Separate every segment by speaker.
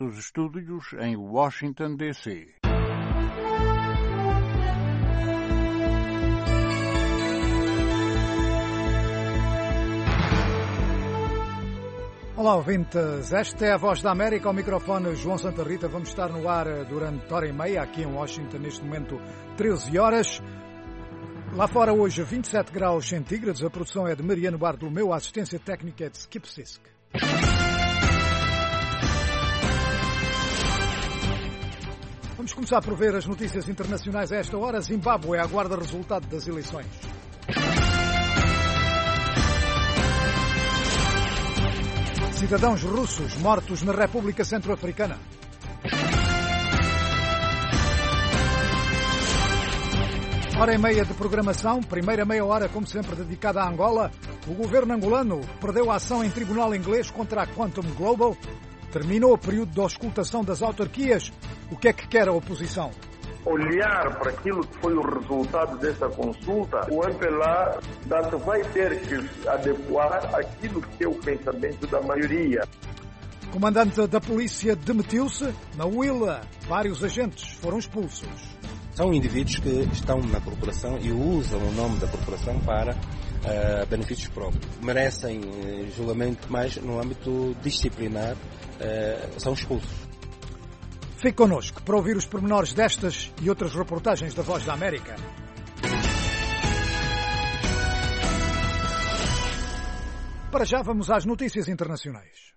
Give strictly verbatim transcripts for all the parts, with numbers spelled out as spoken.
Speaker 1: Os estúdios em Washington, D C
Speaker 2: Olá, ouvintes. Esta é a Voz da América, ao microfone João Santa Rita. Vamos estar no ar durante hora e meia, aqui em Washington, neste momento, treze horas. Lá fora hoje, vinte e sete graus centígrados. A produção é de Mariano Bartolomeu, a assistência técnica é de Skip Sisk. Vamos começar por ver as notícias internacionais a esta hora. Zimbábue aguarda resultado das eleições. Cidadãos russos mortos na República Centro-Africana. Hora e meia de programação, primeira meia hora, como sempre, dedicada a Angola. O governo angolano perdeu a ação em tribunal inglês contra a Quantum Global. Terminou o período de auscultação das autarquias. O que é que quer a oposição?
Speaker 3: Olhar para aquilo que foi o resultado dessa consulta, o M P L A vai ter que adequar aquilo que é o pensamento da maioria.
Speaker 2: O comandante da polícia demitiu-se. Na Huila, vários agentes foram expulsos.
Speaker 4: São indivíduos que estão na corporação e usam o nome da corporação para uh, benefícios próprios. Merecem uh, julgamento, mas no âmbito disciplinar uh, são expulsos.
Speaker 2: Fique connosco para ouvir os pormenores destas e outras reportagens da Voz da América. Para já vamos às notícias internacionais.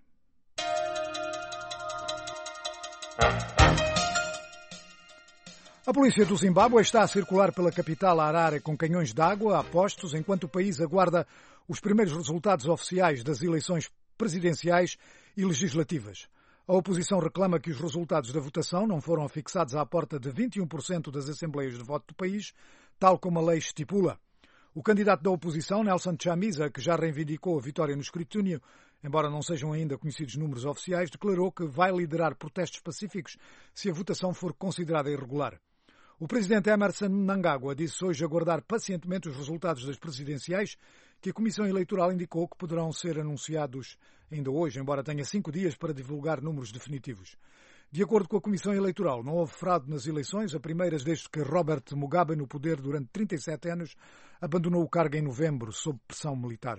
Speaker 2: A polícia do Zimbábue está a circular pela capital Harare com canhões de água a postos, enquanto o país aguarda os primeiros resultados oficiais das eleições presidenciais e legislativas. A oposição reclama que os resultados da votação não foram fixados à porta de vinte e um por cento das assembleias de voto do país, tal como a lei estipula. O candidato da oposição, Nelson Chamisa, que já reivindicou a vitória no escrutínio, embora não sejam ainda conhecidos números oficiais, declarou que vai liderar protestos pacíficos se a votação for considerada irregular. O presidente Emmerson Mnangagwa disse hoje aguardar pacientemente os resultados das presidenciais, que a Comissão Eleitoral indicou que poderão ser anunciados ainda hoje, embora tenha cinco dias para divulgar números definitivos. De acordo com a Comissão Eleitoral, não houve fraude nas eleições, a primeiras desde que Robert Mugabe, no poder durante trinta e sete anos, abandonou o cargo em novembro, sob pressão militar.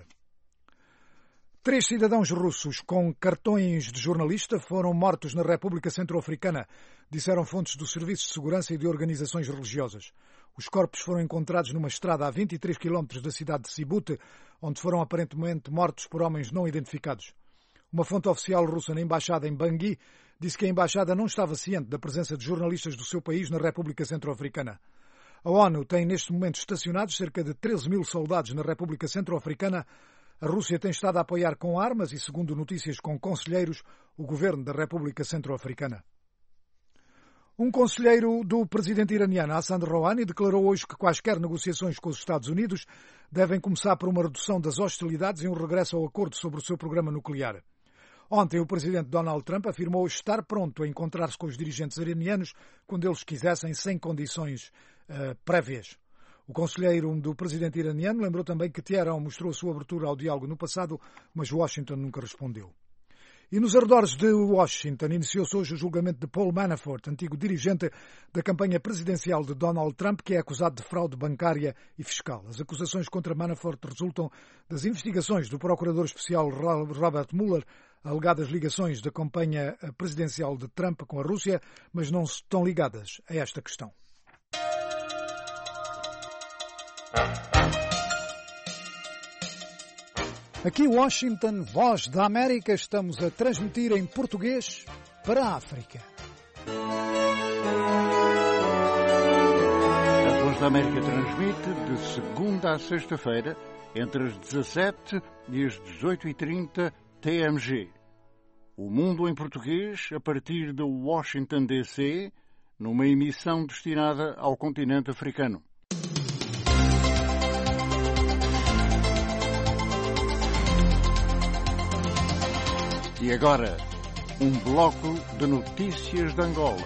Speaker 2: Três cidadãos russos com cartões de jornalista foram mortos na República Centro-Africana, disseram fontes do Serviço de Segurança e de organizações religiosas. Os corpos foram encontrados numa estrada a vinte e três quilómetros da cidade de Sibute, onde foram aparentemente mortos por homens não identificados. Uma fonte oficial russa na embaixada em Bangui disse que a embaixada não estava ciente da presença de jornalistas do seu país na República Centro-Africana. A ONU tem neste momento estacionados cerca de treze mil soldados na República Centro-Africana. A Rússia tem estado a apoiar com armas e, segundo notícias com conselheiros, o governo da República Centro-Africana. Um conselheiro do presidente iraniano, Hassan Rouhani, declarou hoje que quaisquer negociações com os Estados Unidos devem começar por uma redução das hostilidades e um regresso ao acordo sobre o seu programa nuclear. Ontem, o presidente Donald Trump afirmou estar pronto a encontrar-se com os dirigentes iranianos quando eles quisessem, sem condições uh, prévias. O conselheiro do presidente iraniano lembrou também que Teherão mostrou a sua abertura ao diálogo no passado, mas Washington nunca respondeu. E nos arredores de Washington iniciou-se hoje o julgamento de Paul Manafort, antigo dirigente da campanha presidencial de Donald Trump, que é acusado de fraude bancária e fiscal. As acusações contra Manafort resultam das investigações do procurador especial Robert Mueller, alegadas ligações da campanha presidencial de Trump com a Rússia, mas não estão ligadas a esta questão. Aqui em Washington, Voz da América, estamos a transmitir em português para a África.
Speaker 1: A Voz da América transmite de segunda a sexta-feira, entre as dezassete e as dezoito e trinta T M G. O Mundo em Português, a partir de Washington, D C, numa emissão destinada ao continente africano. E agora, um bloco de notícias de Angola.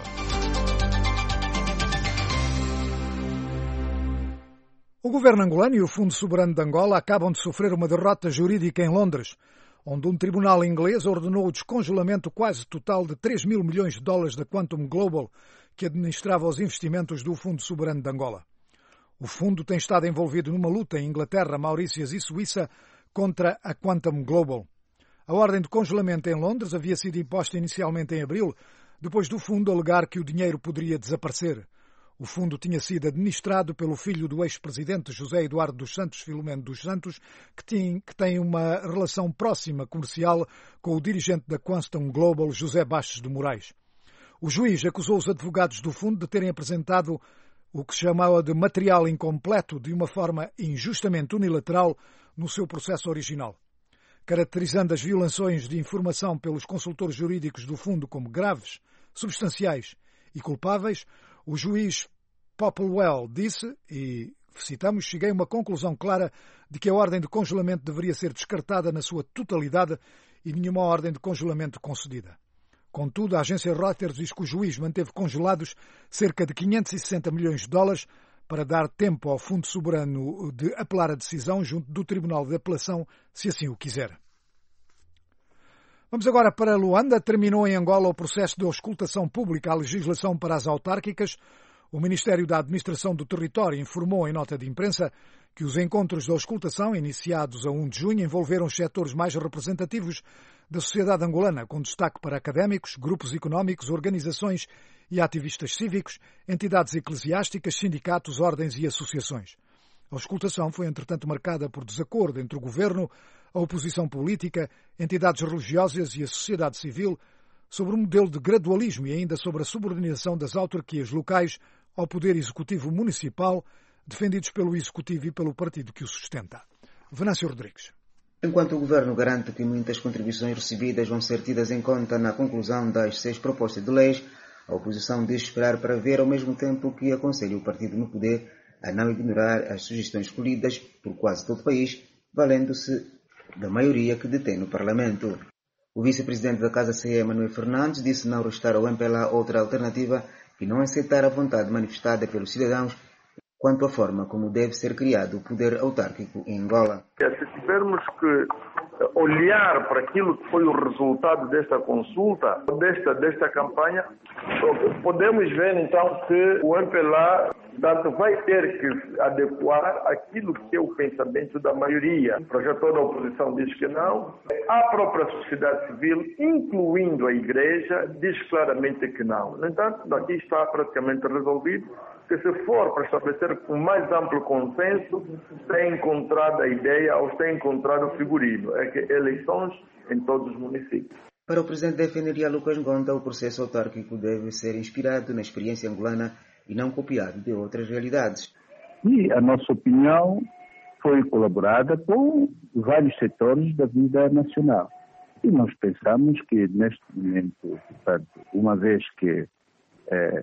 Speaker 2: O governo angolano e o Fundo Soberano de Angola acabam de sofrer uma derrota jurídica em Londres, onde um tribunal inglês ordenou o descongelamento quase total de três mil milhões de dólares da Quantum Global, que administrava os investimentos do Fundo Soberano de Angola. O fundo tem estado envolvido numa luta em Inglaterra, Maurícias e Suíça contra a Quantum Global. A ordem de congelamento em Londres havia sido imposta inicialmente em abril, depois do fundo alegar que o dinheiro poderia desaparecer. O fundo tinha sido administrado pelo filho do ex-presidente José Eduardo dos Santos Filomeno dos Santos, que tem, que tem uma relação próxima comercial com o dirigente da Quantum Global, José Bastos de Moraes. O juiz acusou os advogados do fundo de terem apresentado o que se chamava de material incompleto de uma forma injustamente unilateral no seu processo original. Caracterizando as violações de informação pelos consultores jurídicos do fundo como graves, substanciais e culpáveis, o juiz Popplewell disse, e citamos, cheguei a uma conclusão clara de que a ordem de congelamento deveria ser descartada na sua totalidade e nenhuma ordem de congelamento concedida. Contudo, a agência Reuters diz que o juiz manteve congelados cerca de quinhentos e sessenta milhões de dólares para dar tempo ao Fundo Soberano de apelar a decisão junto do Tribunal de Apelação, se assim o quiser. Vamos agora para Luanda. Terminou em Angola o processo de auscultação pública à legislação para as autárquicas. O Ministério da Administração do Território informou em nota de imprensa que os encontros de auscultação, iniciados a primeiro de junho, envolveram os setores mais representativos da sociedade angolana, com destaque para académicos, grupos económicos, organizações e ativistas cívicos, entidades eclesiásticas, sindicatos, ordens e associações. A auscultação foi, entretanto, marcada por desacordo entre o governo, a oposição política, entidades religiosas e a sociedade civil sobre o modelo de gradualismo e ainda sobre a subordinação das autarquias locais ao poder executivo municipal, defendidos pelo executivo e pelo partido que o sustenta. Venâncio Rodrigues.
Speaker 5: Enquanto o governo garante que muitas contribuições recebidas vão ser tidas em conta na conclusão das seis propostas de leis, a oposição diz esperar para ver, ao mesmo tempo que aconselha o partido no poder a não ignorar as sugestões escolhidas por quase todo o país, valendo-se da maioria que detém no Parlamento. O vice-presidente da Casa C E, Manuel Fernandes, disse não restar ao M P L A outra alternativa que não aceitar a vontade manifestada pelos cidadãos quanto à forma como deve ser criado o poder autárquico em Angola.
Speaker 3: Se tivermos que olhar para aquilo que foi o resultado desta consulta, desta, desta campanha, podemos ver então que o M P L A tanto vai ter que adequar aquilo que é o pensamento da maioria. Já toda a oposição diz que não. A própria sociedade civil, incluindo a Igreja, diz claramente que não. No entanto, daqui está praticamente resolvido que se for para estabelecer com mais amplo consenso, tem encontrado a ideia ou tem encontrado o figurino, é que eleições em todos os municípios.
Speaker 5: Para o presidente da F N R A, Lucas Ngonda, o processo autárquico deve ser inspirado na experiência angolana e não copiado de outras realidades.
Speaker 6: E a nossa opinião foi colaborada com vários setores da vida nacional. E nós pensamos que neste momento, portanto, uma vez que eh,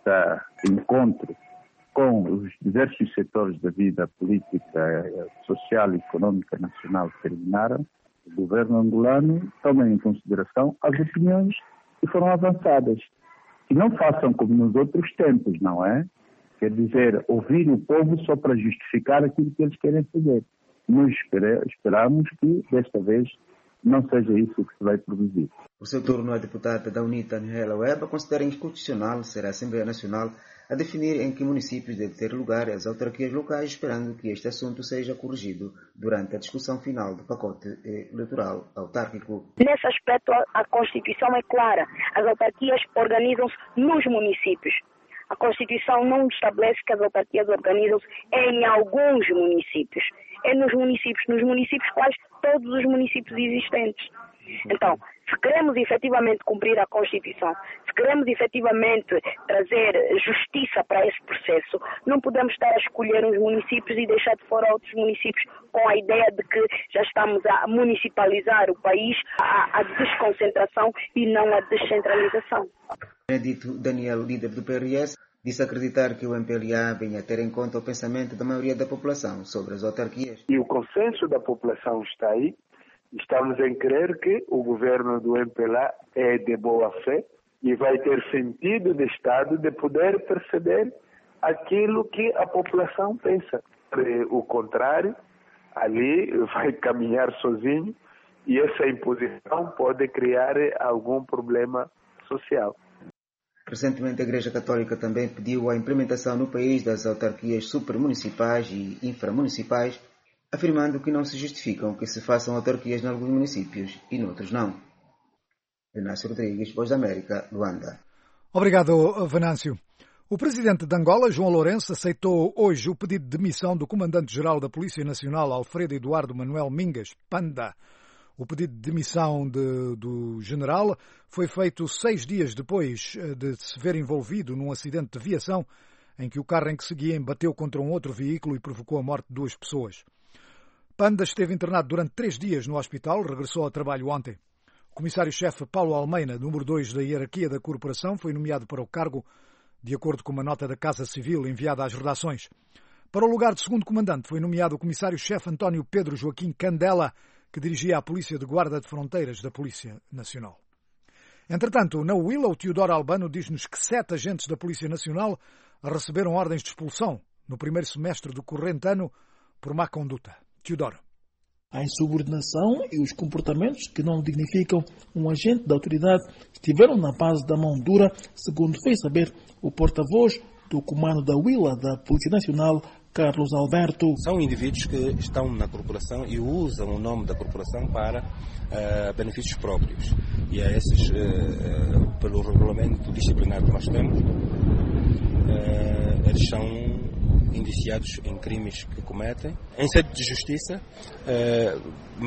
Speaker 6: este encontro com os diversos setores da vida política, social e econômica nacional terminaram, o governo angolano toma em consideração as opiniões que foram avançadas. E não façam como nos outros tempos, não é? Quer dizer, ouvir o povo só para justificar aquilo que eles querem fazer. Nós esperamos que, desta vez, não seja isso que se vai produzir.
Speaker 5: Por seu turno, a deputada da UNITA, Angela Weba, considera inconstitucional ser a Assembleia Nacional a definir em que municípios deve ter lugar as autarquias locais, esperando que este assunto seja corrigido durante a discussão final do pacote eleitoral autárquico.
Speaker 7: Nesse aspecto, a Constituição é clara. As autarquias organizam-se nos municípios. A Constituição não estabelece que as autarquias organizam-se em alguns municípios. É nos municípios, nos municípios quais todos os municípios existentes. Então, se queremos efetivamente cumprir a Constituição, se queremos efetivamente trazer justiça para esse processo, não podemos estar a escolher uns municípios e deixar de fora outros municípios com a ideia de que já estamos a municipalizar o país, a, a desconcentração e não a descentralização.
Speaker 5: Benedito Daniel, líder do P R S, disse acreditar que o M P L A venha a ter em conta o pensamento da maioria da população sobre as autarquias.
Speaker 8: E o consenso da população está aí. Estamos em crer que o governo do M P L A é de boa fé e vai ter sentido de Estado de poder perceber aquilo que a população pensa. O contrário, ali vai caminhar sozinho e essa imposição pode criar algum problema social.
Speaker 5: Recentemente, a Igreja Católica também pediu a implementação no país das autarquias supermunicipais e inframunicipais, afirmando que não se justificam que se façam autarquias em alguns municípios e noutros não. Venâncio Rodrigues, Voz da América, Luanda.
Speaker 2: Obrigado, Venâncio. O presidente de Angola, João Lourenço, aceitou hoje o pedido de demissão do comandante-geral da Polícia Nacional, Alfredo Eduardo Manuel Mingas, Panda. O pedido de demissão de, do general foi feito seis dias depois de se ver envolvido num acidente de viação em que o carro em que seguia embateu contra um outro veículo e provocou a morte de duas pessoas. Panda esteve internado durante três dias no hospital, regressou ao trabalho ontem. O comissário-chefe Paulo Almeida, número dois da hierarquia da corporação, foi nomeado para o cargo de acordo com uma nota da Casa Civil enviada às redações. Para o lugar de segundo comandante foi nomeado o comissário-chefe António Pedro Joaquim Candela, que dirigia a Polícia de Guarda de Fronteiras da Polícia Nacional. Entretanto, na Huila, o Teodoro Albano diz-nos que sete agentes da Polícia Nacional receberam ordens de expulsão no primeiro semestre do corrente ano por má conduta. Teodoro.
Speaker 9: A insubordinação e os comportamentos que não dignificam um agente da autoridade estiveram na base da mão dura, segundo fez saber o porta-voz do comando da Huila da Polícia Nacional, Carlos Alberto.
Speaker 4: São indivíduos que estão na corporação e usam o nome da corporação para uh, benefícios próprios. E a esses, uh, pelo regulamento disciplinar que nós temos, uh, eles são indiciados em crimes que cometem. Em sede de justiça, uh,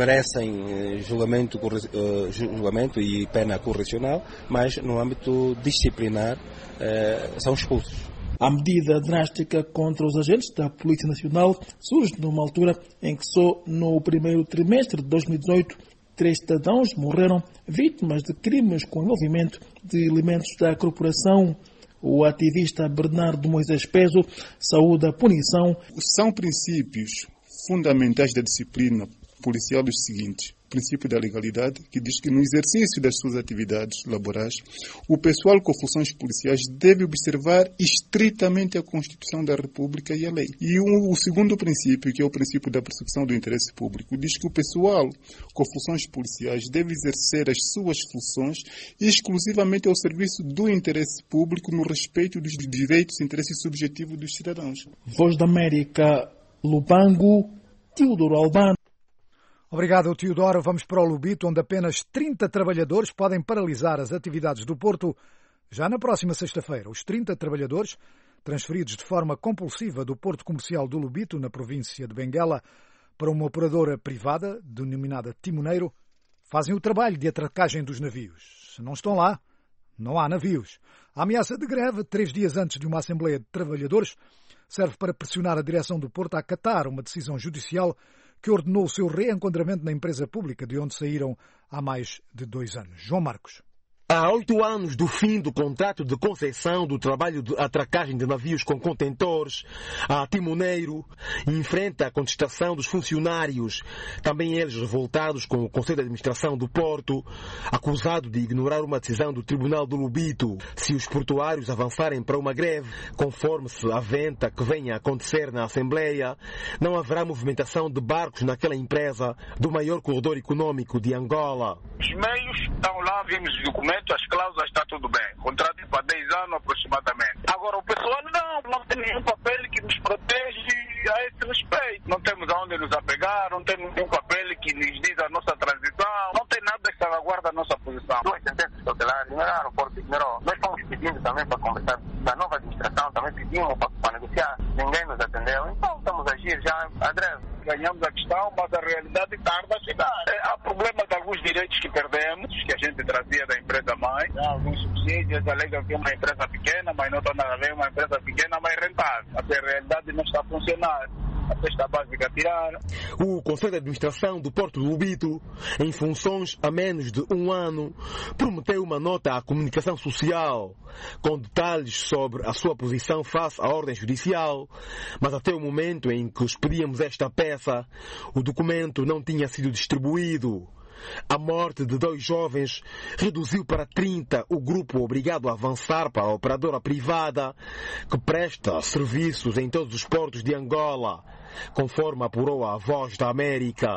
Speaker 4: merecem julgamento, uh, julgamento e pena correcional, mas no âmbito disciplinar uh, são expulsos.
Speaker 9: A medida drástica contra os agentes da Polícia Nacional surge numa altura em que só no primeiro trimestre de dois mil e dezoito três cidadãos morreram vítimas de crimes com envolvimento de elementos da corporação. O ativista Bernardo Moisés Peso saúda a punição.
Speaker 10: São princípios fundamentais da disciplina policial os seguintes. O princípio da legalidade, que diz que no exercício das suas atividades laborais, o pessoal com funções policiais deve observar estritamente a Constituição da República e a lei. E o, o segundo princípio, que é o princípio da persecução do interesse público, diz que o pessoal com funções policiais deve exercer as suas funções exclusivamente ao serviço do interesse público no respeito dos direitos e interesses subjetivos dos cidadãos.
Speaker 9: Voz da América, Lubango, Teodoro Albano.
Speaker 2: Obrigado, Teodoro. Vamos para o Lubito, onde apenas trinta trabalhadores podem paralisar as atividades do Porto já na próxima sexta-feira. Os trinta trabalhadores, transferidos de forma compulsiva do Porto Comercial do Lubito, na província de Benguela, para uma operadora privada, denominada Timoneiro, fazem o trabalho de atracagem dos navios. Se não estão lá, não há navios. A ameaça de greve, três dias antes de uma Assembleia de Trabalhadores, serve para pressionar a direção do Porto a acatar uma decisão judicial que ordenou o seu reenquadramento na empresa pública, de onde saíram há mais de dois anos. João Marcos.
Speaker 11: Há oito anos do fim do contrato de concessão do trabalho de atracagem de navios com contentores, a Timoneiro enfrenta a contestação dos funcionários, também eles revoltados com o Conselho de Administração do Porto, acusado de ignorar uma decisão do Tribunal do Lubito. Se os portuários avançarem para uma greve, conforme-se aventa que venha a acontecer na Assembleia, não haverá movimentação de barcos naquela empresa do maior corredor econômico de Angola.
Speaker 12: Os meios estão lá, vimos os documentos, as cláusulas, está tudo bem. Contrato para dez anos aproximadamente. Agora, o pessoal não, não tem nenhum papel que nos protege a esse respeito. Não temos aonde nos apegar, não temos nenhum papel que nos diz a nossa transição, não tem nada que salvaguarda a nossa posição. Duas sentenças cautelares, o aeroporto ignorou. Nós estamos pedindo também para conversar da nova administração, também pedimos para, para negociar, ninguém nos atendeu, então estamos a agir já a breve. Ganhamos a questão, mas a realidade tarda a chegar. É, há problema de alguns direitos que perdemos, que a gente trazia da empresa-mãe. Há alguns subsídios, alegam que é uma empresa pequena, mas não está nada a ver, uma empresa pequena, mas rentável. Até a realidade não está a funcionar. A cesta básica tiraram.
Speaker 11: O Conselho de Administração do Porto do Lubito, em funções há menos de um ano, prometeu uma nota à comunicação social, com detalhes sobre a sua posição face à ordem judicial, mas até o momento em que expedíamos esta peça, o documento não tinha sido distribuído. A morte de dois jovens reduziu para trinta o grupo obrigado a avançar para a operadora privada que presta serviços em todos os portos de Angola, conforme apurou a Voz da América.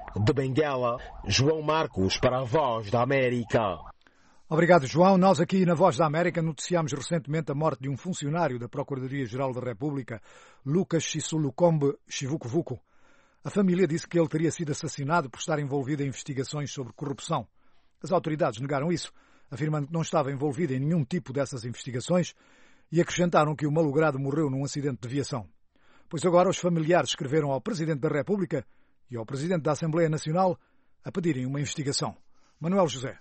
Speaker 11: de Benguela. João Marcos para a Voz da América.
Speaker 2: Obrigado, João. Nós aqui na Voz da América noticiámos recentemente a morte de um funcionário da Procuradoria-Geral da República, Lucas Xisulukombe Chivukuvuku. A família disse que ele teria sido assassinado por estar envolvido em investigações sobre corrupção. As autoridades negaram isso, afirmando que não estava envolvido em nenhum tipo dessas investigações e acrescentaram que o malogrado morreu num acidente de viação. Pois agora os familiares escreveram ao Presidente da República e ao Presidente da Assembleia Nacional a pedirem uma investigação. Manuel José.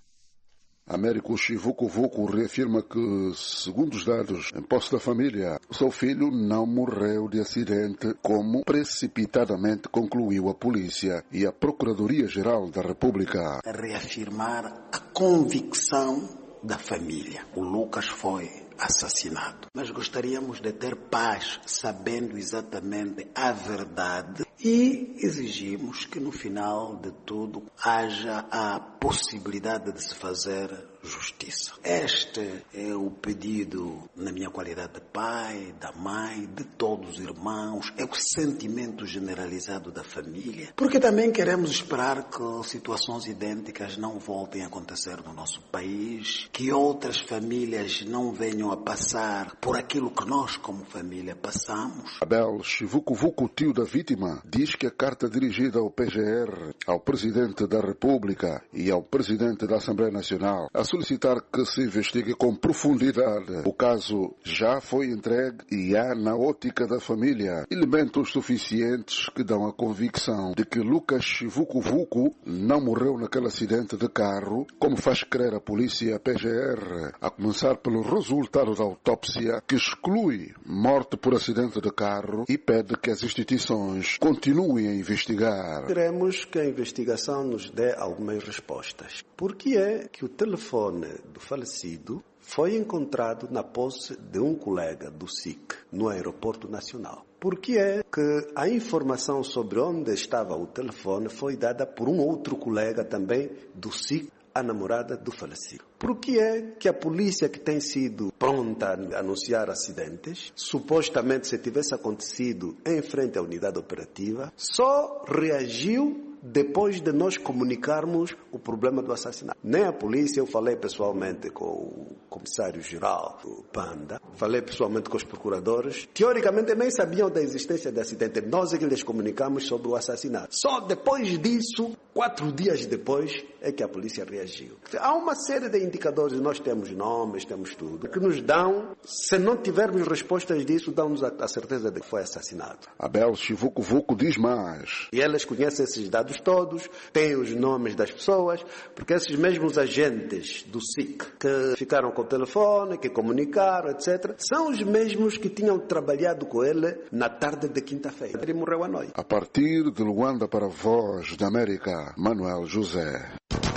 Speaker 13: Américo Chivukuvuku reafirma que, segundo os dados em posse da família, o seu filho não morreu de acidente, como precipitadamente concluiu a polícia e a Procuradoria-Geral da República.
Speaker 14: Reafirmar a convicção da família. O Lucas foi assassinado. Mas gostaríamos de ter paz, sabendo exatamente a verdade, e exigimos que no final de tudo haja a possibilidade de se fazer justiça. Este é o pedido, na minha qualidade de pai, da mãe, de todos os irmãos, é o sentimento generalizado da família, porque também queremos esperar que situações idênticas não voltem a acontecer no nosso país, que outras famílias não venham a passar por aquilo que nós como família passamos.
Speaker 13: Abel Chivukuvuku, tio da vítima, diz que a carta dirigida ao P G R, ao Presidente da República e ao Presidente da Assembleia Nacional a solicitar que se investigue com profundidade o caso já foi entregue e há na ótica da família elementos suficientes que dão a convicção de que Lucas Chivukuvuku não morreu naquele acidente de carro, como faz crer a polícia e a P G R, a começar pelo resultado da autópsia que exclui morte por acidente de carro e pede que as instituições continuem a investigar.
Speaker 15: Queremos que a investigação nos dê algumas respostas. Por que é que o telefone do falecido foi encontrado na posse de um colega do S I C no aeroporto nacional? Por que é que a informação sobre onde estava o telefone foi dada por um outro colega também do S I C, a namorada do falecido? Por que é que a polícia, que tem sido pronta a anunciar acidentes, supostamente se tivesse acontecido em frente à unidade operativa, só reagiu depois de nós comunicarmos o problema do assassinato? Nem a polícia, eu falei pessoalmente com o comissário-geral do Panda, falei pessoalmente com os procuradores, teoricamente nem sabiam da existência do acidente, nós é que lhes comunicamos sobre o assassinato. Só depois disso, quatro dias depois, é que a polícia reagiu. Há uma série de indicadores, nós temos nomes, temos tudo, que nos dão, se não tivermos respostas disso, dão-nos a, a certeza de que foi assassinado.
Speaker 13: Abel Chivukuvuku diz mais.
Speaker 15: E elas conhecem esses dados todos, têm os nomes das pessoas, porque esses mesmos agentes do S I C que ficaram com o telefone, que comunicaram, etcétera, são os mesmos que tinham trabalhado com ele na tarde de quinta-feira. Ele morreu à noite.
Speaker 13: A partir de Luanda para a Voz da América, Manuel José.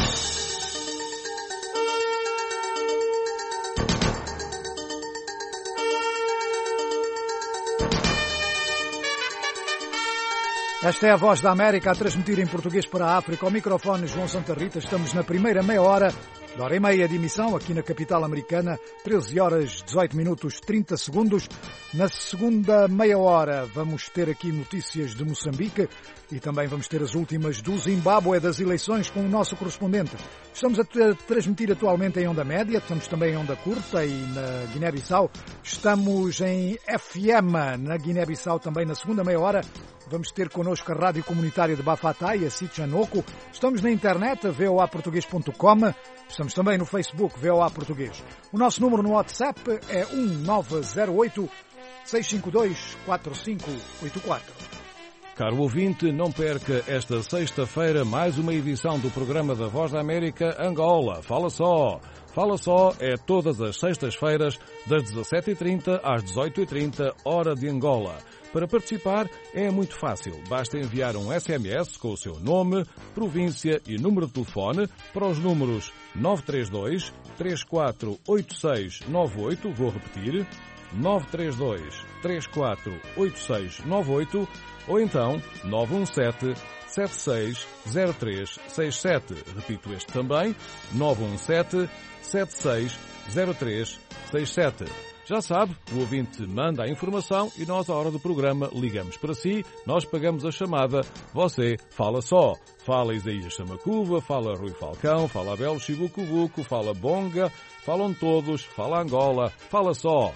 Speaker 2: Esta é a Voz da América a transmitir em português para a África. Ao microfone João Santa Rita. Estamos na primeira meia hora, da hora e meia de emissão, aqui na capital americana, treze horas, dezoito minutos, trinta segundos. Na segunda meia hora vamos ter aqui notícias de Moçambique e também vamos ter as últimas do Zimbábue, das eleições, com o nosso correspondente. Estamos a transmitir atualmente em onda média, estamos também em onda curta e na Guiné-Bissau. Estamos em F M na Guiné-Bissau também na segunda meia hora. Vamos ter connosco a Rádio Comunitária de Bafatá e a Sichanoko. Estamos na internet, v o a português ponto com. Estamos também no Facebook, V O A Português. O nosso número no WhatsApp é um nove zero oito, seis cinco dois, quatro cinco oito quatro.
Speaker 16: Caro ouvinte, não perca esta sexta-feira mais uma edição do programa da Voz da América Angola. Fala só! Fala só é todas as sextas-feiras, das dezassete e trinta às dezoito e trinta, hora de Angola. Para participar é muito fácil. Basta enviar um S M S com o seu nome, província e número de telefone para os números nove três dois, três quatro oito seis nove oito, vou repetir, nove três dois, três quatro oito seis nove oito, ou então nove um sete, sete seis zero três seis sete. Repito este também, nove um sete, sete seis zero três seis sete. Já sabe, o ouvinte manda a informação e nós, à hora do programa, ligamos para si, nós pagamos a chamada, você fala só. Fala Isaías Samacuva, fala Rui Falcão, fala Abel Chibucubuco, fala Bonga, falam todos, fala Angola, fala só.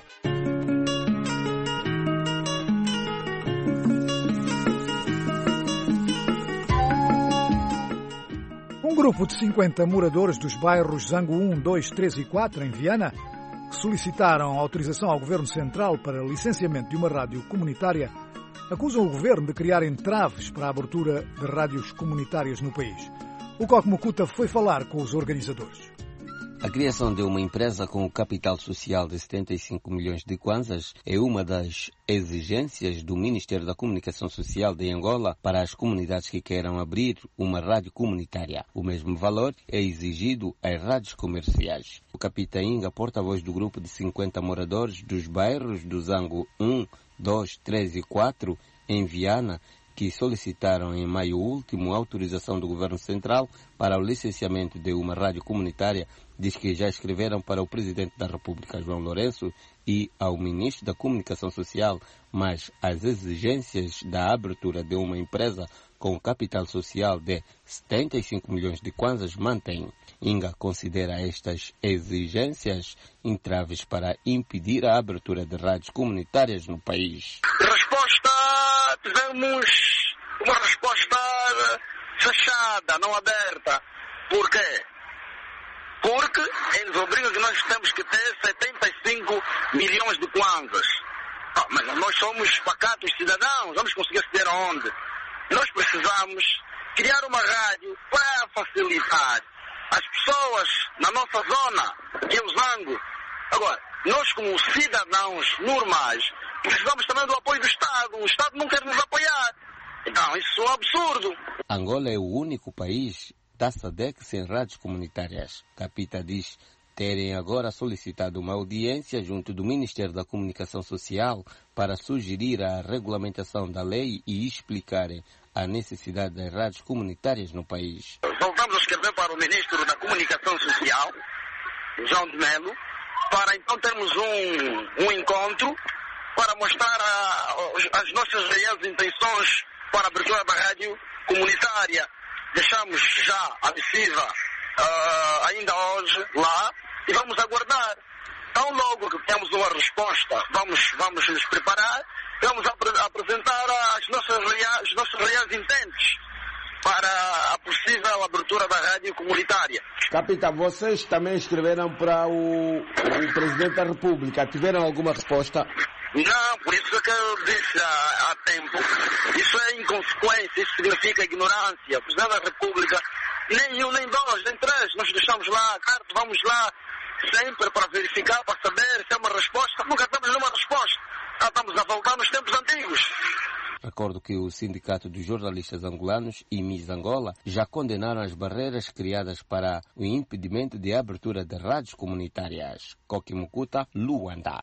Speaker 2: Um grupo de cinquenta moradores dos bairros Zango um, dois, três e quatro, em Viana, que solicitaram autorização ao Governo Central para licenciamento de uma rádio comunitária, acusam o Governo de criar entraves para a abertura de rádios comunitárias no país. O Coque Mucuta foi falar com os organizadores.
Speaker 17: A criação de uma empresa com o capital social de setenta e cinco milhões de kwanzas é uma das exigências do Ministério da Comunicação Social de Angola para as comunidades que queiram abrir uma rádio comunitária. O mesmo valor é exigido às rádios comerciais. O Capitão Inga, porta-voz do grupo de cinquenta moradores dos bairros do Zango um, dois, três e quatro, em Viana, que solicitaram em maio último a autorização do Governo Central para o licenciamento de uma rádio comunitária, diz que já escreveram para o Presidente da República, João Lourenço, e ao Ministro da Comunicação Social, mas as exigências da abertura de uma empresa com capital social de setenta e cinco milhões de kwanzas mantém. Inga considera estas exigências entraves para impedir a abertura de rádios comunitárias no país.
Speaker 12: Resposta, tivemos uma resposta fechada, não aberta. Por quê? Porque eles obrigam que nós temos que ter setenta e cinco milhões de kwanzas. Ah, mas nós somos pacatos cidadãos, vamos conseguir aceder aonde? Nós precisamos criar uma rádio para facilitar as pessoas na nossa zona, que é o Zango. Agora, nós como cidadãos normais, precisamos também do apoio do Estado. O Estado não quer nos apoiar. Então, isso é um absurdo.
Speaker 17: Angola é o único país da S A D C sem rádios comunitárias. Capita diz terem agora solicitado uma audiência junto do Ministério da Comunicação Social para sugerir a regulamentação da lei e explicarem a necessidade das rádios comunitárias no país.
Speaker 12: Voltamos a escrever para o Ministro da Comunicação Social, João de Melo, para então termos um, um encontro para mostrar a, as nossas reais intenções para a abertura da rádio comunitária. Deixamos já a missiva uh, ainda hoje lá e vamos aguardar. Tão logo que temos uma resposta, vamos, vamos nos preparar, vamos ap apresentar as nossas reais, os nossos reais intentos para a possível abertura da rádio comunitária.
Speaker 11: Capitão, vocês também escreveram para o, o Presidente da República. Tiveram alguma resposta?
Speaker 12: Não, por isso que eu disse há, há tempo. Isso é inconsequência, isso significa ignorância. O Presidente da República, nem um, nem dois, nem três, nós deixamos lá a carta, vamos lá sempre para verificar, para saber se é uma resposta. Nunca temos nenhuma resposta. Já estamos a voltar nos tempos antigos.
Speaker 17: Recordo que o Sindicato dos Jornalistas Angolanos e Miss Angola já condenaram as barreiras criadas para o impedimento de abertura de rádios comunitárias. Coque Mucuta, Luanda.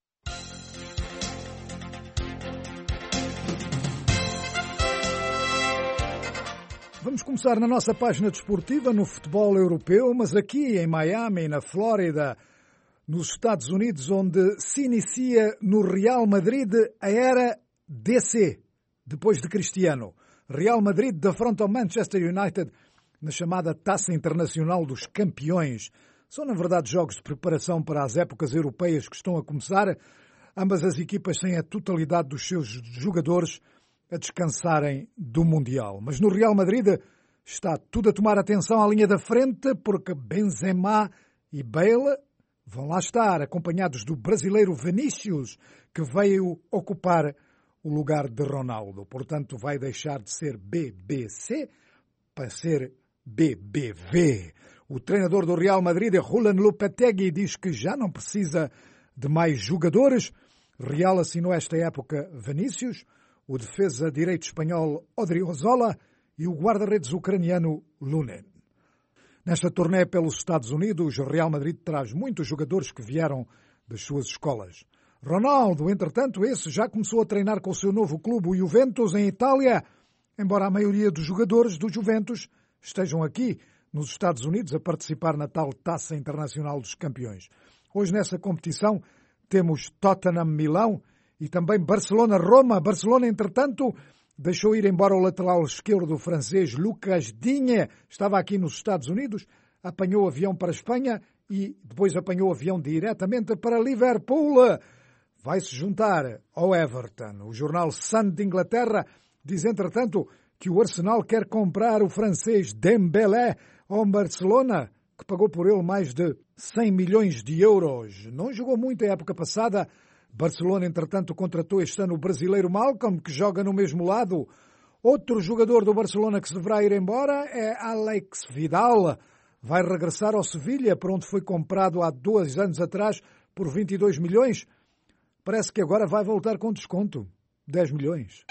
Speaker 2: Vamos começar na nossa página desportiva no futebol europeu, mas aqui em Miami, na Flórida, nos Estados Unidos, onde se inicia no Real Madrid a era D C, depois de Cristiano. Real Madrid defronta o Manchester United na chamada Taça Internacional dos Campeões. São, na verdade, jogos de preparação para as épocas europeias que estão a começar. Ambas as equipas têm a totalidade dos seus jogadores a descansarem do Mundial. Mas no Real Madrid está tudo a tomar atenção à linha da frente, porque Benzema e Bale vão lá estar, acompanhados do brasileiro Vinícius, que veio ocupar o lugar de Ronaldo. Portanto, vai deixar de ser B B C para ser B B V. O treinador do Real Madrid, Julen Lopetegui, diz que já não precisa de mais jogadores. Real assinou esta época Vinícius, o defesa direito espanhol Odriozola e o guarda-redes ucraniano Lunin. Nesta turnê pelos Estados Unidos, o Real Madrid traz muitos jogadores que vieram das suas escolas. Ronaldo, entretanto, esse já começou a treinar com o seu novo clube, o Juventus, em Itália, embora a maioria dos jogadores do Juventus estejam aqui nos Estados Unidos a participar na tal Taça Internacional dos Campeões. Hoje, nessa competição, temos Tottenham-Milão e também Barcelona-Roma. Barcelona, entretanto, deixou ir embora o lateral esquerdo francês Lucas Digne. Estava aqui nos Estados Unidos, apanhou avião para a Espanha e depois apanhou avião diretamente para Liverpool. Vai se juntar ao Everton. O jornal Sun de Inglaterra diz, entretanto, que o Arsenal quer comprar o francês Dembélé ao Barcelona, que pagou por ele mais de cem milhões de euros. Não jogou muito a época passada. Barcelona, entretanto, contratou este ano o brasileiro Malcolm, que joga no mesmo lado. Outro jogador do Barcelona que se deverá ir embora é Alex Vidal. Vai regressar ao Sevilha, por onde foi comprado há dois anos atrás por vinte e dois milhões. Parece que agora vai voltar com desconto. dez milhões.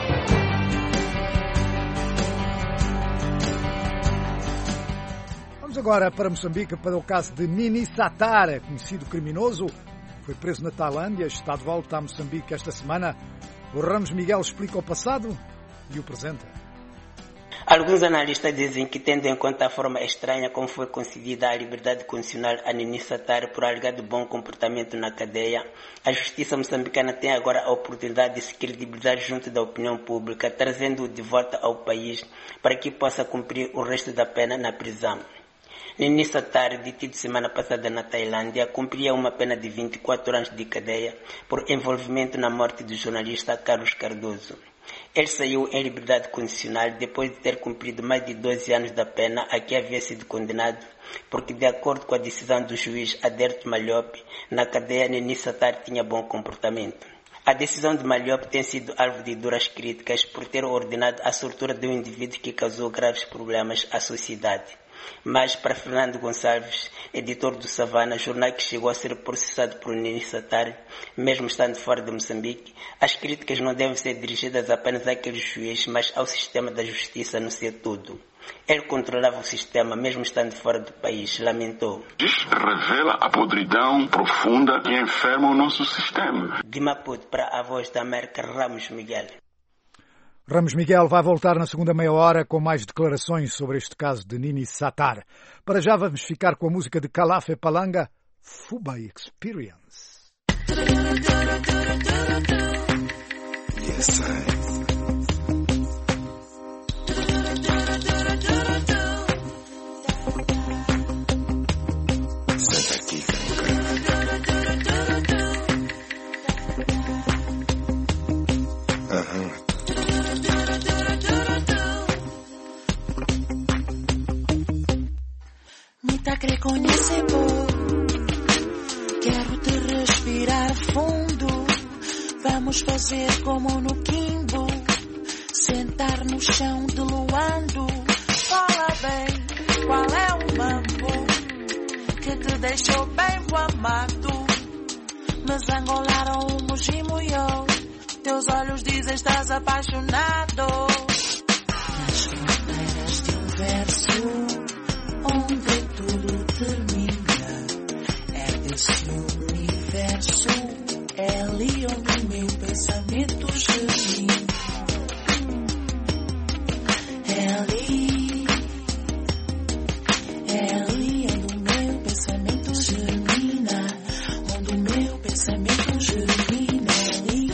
Speaker 2: Vamos agora para Moçambique, para o caso de Nini Satar, conhecido criminoso. Foi preso na Tailândia, está de volta a Moçambique esta semana. O Ramos Miguel explica o passado e o presente.
Speaker 18: Alguns analistas dizem que, tendo em conta a forma estranha como foi concedida a liberdade condicional a Nini Satar por alegado bom comportamento na cadeia, a justiça moçambicana tem agora a oportunidade de se credibilizar junto da opinião pública, trazendo-o de volta ao país para que possa cumprir o resto da pena na prisão. Nini Satar, detido semana passada na Tailândia, cumpria uma pena de vinte e quatro anos de cadeia por envolvimento na morte do jornalista Carlos Cardoso. Ele saiu em liberdade condicional depois de ter cumprido mais de doze anos da pena a que havia sido condenado, porque, de acordo com a decisão do juiz Aderto Malhope, na cadeia Nini Satar tinha bom comportamento. A decisão de Malhope tem sido alvo de duras críticas por ter ordenado a soltura de um indivíduo que causou graves problemas à sociedade. Mas, para Fernando Gonçalves, editor do Savana, jornal que chegou a ser processado por Nini Satar, mesmo estando fora de Moçambique, as críticas não devem ser dirigidas apenas àquele juiz, mas ao sistema da justiça no seu todo. Ele controlava o sistema, mesmo estando fora do país, lamentou.
Speaker 19: Isto revela a podridão profunda que enferma o nosso sistema.
Speaker 18: De Maputo para a Voz da América, Ramos Miguel.
Speaker 2: Ramos Miguel vai voltar na segunda meia hora com mais declarações sobre este caso de Nini Satar. Para já vamos ficar com a música de Calafe Palanga, Fuba Experience.
Speaker 20: Yes, I...
Speaker 21: Te conhecer pouco, quero te respirar fundo. Vamos fazer como no Quimbo, sentar no chão de luando. Fala bem, qual é o mambo que te deixou bem voamado? Me zangolaram o mojimoiô, teus olhos dizem estás apaixonado. Nas fronteiras de um verso onde tudo termina, é esse universo, é ali onde meu pensamento germina. É ali, é ali onde o meu pensamento germina, onde o meu pensamento germina, é ali.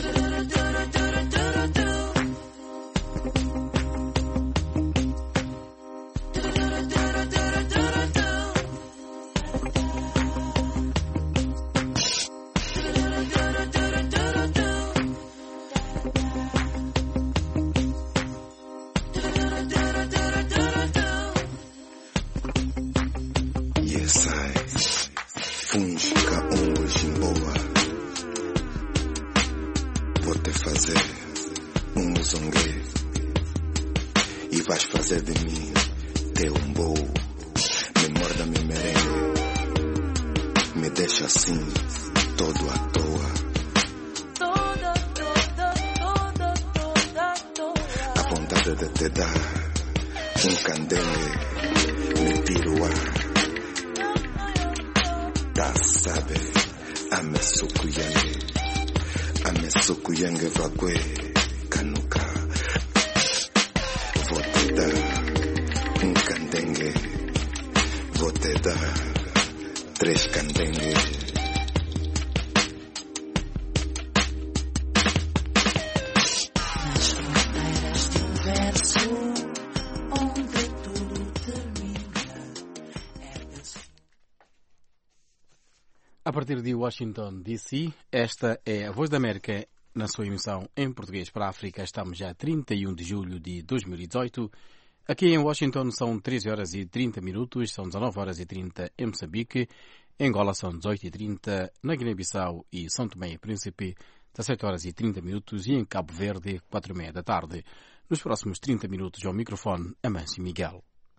Speaker 1: partir de Washington, D C, esta é a Voz da América na sua emissão em português para a África. Estamos já trinta e um de julho de dois mil e dezoito. Aqui em Washington são treze horas e trinta minutos, são dezanove horas e trinta em Moçambique. Em Angola são dezoito e trinta, na Guiné-Bissau e São Tomé e Príncipe, dezassete horas e trinta minutos e em Cabo Verde, quatro e meia da tarde. Nos próximos trinta minutos ao microfone, Amâncio Miguel.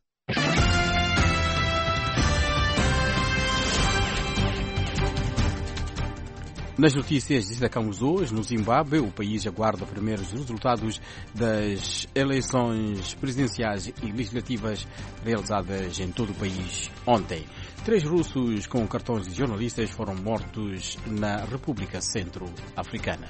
Speaker 1: Nas notícias destacamos hoje, no Zimbábue, o país aguarda primeiros resultados das eleições presidenciais e legislativas realizadas em todo o país ontem. Três russos com cartões de jornalistas foram mortos na República Centro-Africana.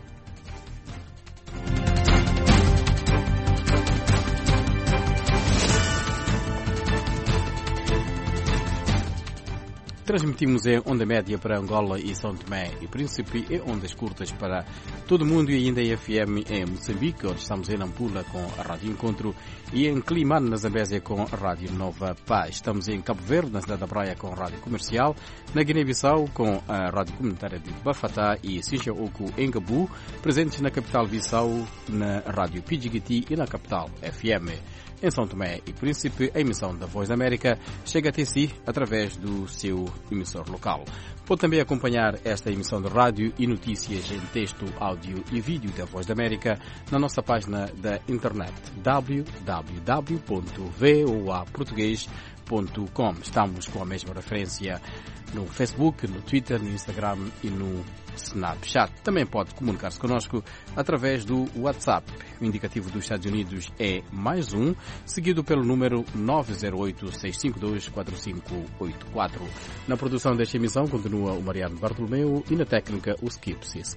Speaker 1: Transmitimos em onda média para Angola e São Tomé e Príncipe e ondas curtas para todo o mundo e ainda em F M em Moçambique, onde estamos em Nampula com a Rádio Encontro e em Climane, na Zambésia, com a Rádio Nova Paz. Estamos em Cabo Verde, na cidade da Praia, com a Rádio Comercial, na Guiné-Bissau com a Rádio Comunitária de Bafatá e Sincha-Oku em Gabu, presentes na capital Bissau, na Rádio Pidjigiti e na capital F M. Em São Tomé e Príncipe, a emissão da Voz da América chega até si através do seu emissor local. Pode também acompanhar esta emissão de rádio e notícias em texto, áudio e vídeo da Voz da América na nossa página da internet w w w ponto voa português ponto com. Estamos com a mesma referência no Facebook, no Twitter, no Instagram e no Snapchat. Também pode comunicar-se connosco através do WhatsApp. O indicativo dos Estados Unidos é mais um, seguido pelo número nove zero oito, seis cinco dois, quatro cinco oito quatro. Na produção desta emissão continua o Mariano Bartolomeu e na técnica o Skip Sisk.